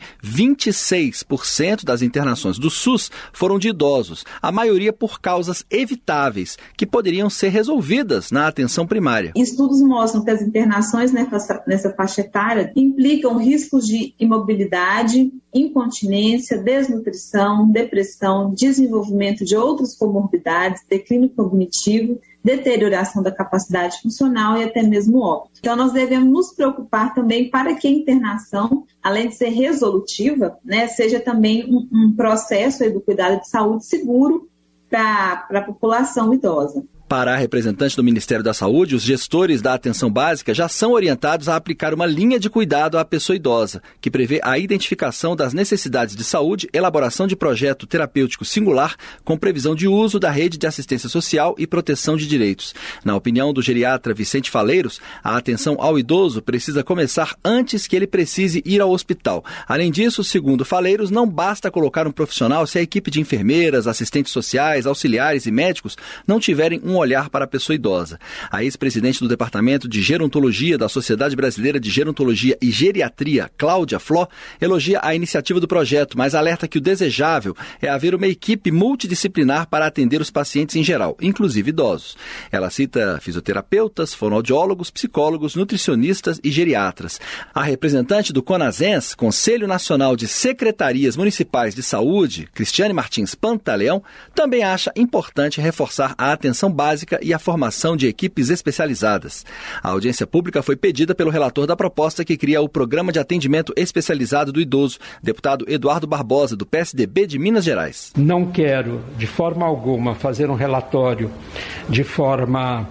26% das internações do SUS foram de idosos, a maioria por causas evitáveis, que poderiam ser resolvidas na atenção primária. Estudos mostram que as internações nessa faixa etária implicam riscos de imobilidade, incontinência, desnutrição, depressão, desenvolvimento de outras comorbidades, declínio cognitivo, deterioração da capacidade funcional e até mesmo óbito. Então, nós devemos nos preocupar também para que a internação, além de ser resolutiva, seja também um processo do cuidado de saúde seguro para a população idosa. Para a representante do Ministério da Saúde, os gestores da atenção básica já são orientados a aplicar uma linha de cuidado à pessoa idosa, que prevê a identificação das necessidades de saúde, elaboração de projeto terapêutico singular, com previsão de uso da rede de assistência social e proteção de direitos. Na opinião do geriatra Vicente Faleiros, a atenção ao idoso precisa começar antes que ele precise ir ao hospital. Além disso, segundo Faleiros, não basta colocar um profissional se a equipe de enfermeiras, assistentes sociais, auxiliares e médicos não tiverem um olhar para a pessoa idosa. A ex-presidente do Departamento de Gerontologia da Sociedade Brasileira de Gerontologia e Geriatria, Cláudia Fló, elogia a iniciativa do projeto, mas alerta que o desejável é haver uma equipe multidisciplinar para atender os pacientes em geral, inclusive idosos. Ela cita fisioterapeutas, fonoaudiólogos, psicólogos, nutricionistas e geriatras. A representante do CONASENS, Conselho Nacional de Secretarias Municipais de Saúde, Cristiane Martins Pantaleão, também acha importante reforçar a atenção básica e a formação de equipes especializadas. A audiência pública foi pedida pelo relator da proposta que cria o Programa de Atendimento Especializado do Idoso, deputado Eduardo Barbosa, do PSDB de Minas Gerais. Não quero, de forma alguma, fazer um relatório de forma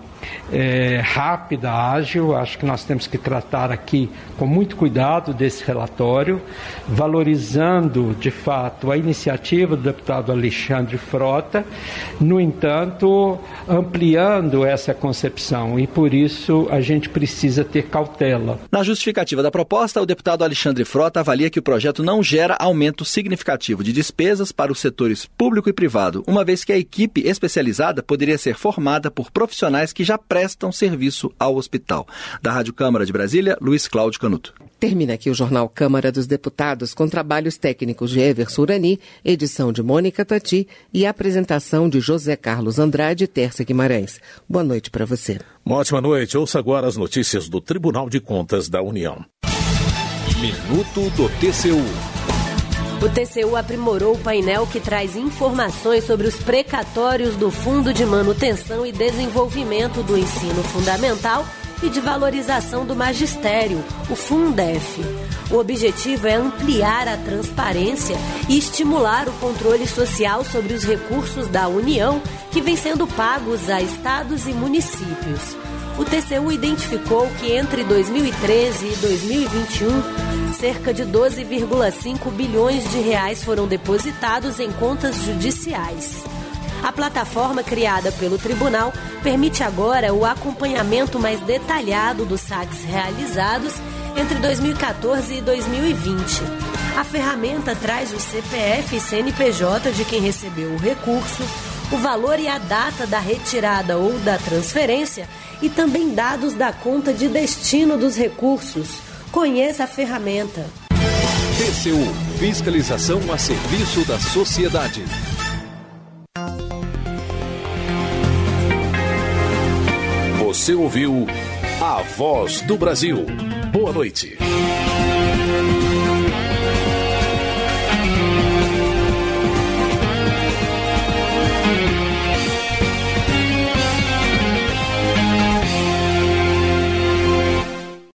rápida, ágil. Acho que nós temos que tratar aqui com muito cuidado desse relatório, valorizando de fato a iniciativa do deputado Alexandre Frota, no entanto, ampliando essa concepção, e por isso a gente precisa ter cautela. Na justificativa da proposta, o deputado Alexandre Frota avalia que o projeto não gera aumento significativo de despesas para os setores público e privado, uma vez que a equipe especializada poderia ser formada por profissionais que já prestam serviço ao hospital. Da Rádio Câmara de Brasília, Luiz Cláudio Canuto. Termina aqui o Jornal Câmara dos Deputados com trabalhos técnicos de Everson Urani, edição de Mônica Tati e apresentação de José Carlos Andrade e Tércia Guimarães. Boa noite para você. Uma ótima noite. Ouça agora as notícias do Tribunal de Contas da União. Minuto do TCU. O TCU aprimorou o painel que traz informações sobre os precatórios do Fundo de Manutenção e Desenvolvimento do Ensino Fundamental e de Valorização do Magistério, o Fundef. O objetivo é ampliar a transparência e estimular o controle social sobre os recursos da União que vêm sendo pagos a estados e municípios. O TCU identificou que entre 2013 e 2021, cerca de 12,5 bilhões de reais foram depositados em contas judiciais. A plataforma criada pelo tribunal permite agora o acompanhamento mais detalhado dos saques realizados entre 2014 e 2020. A ferramenta traz o CPF e CNPJ de quem recebeu o recurso, o valor e a data da retirada ou da transferência e também dados da conta de destino dos recursos. Conheça a ferramenta. TCU, fiscalização a serviço da sociedade. Você ouviu A Voz do Brasil. Boa noite.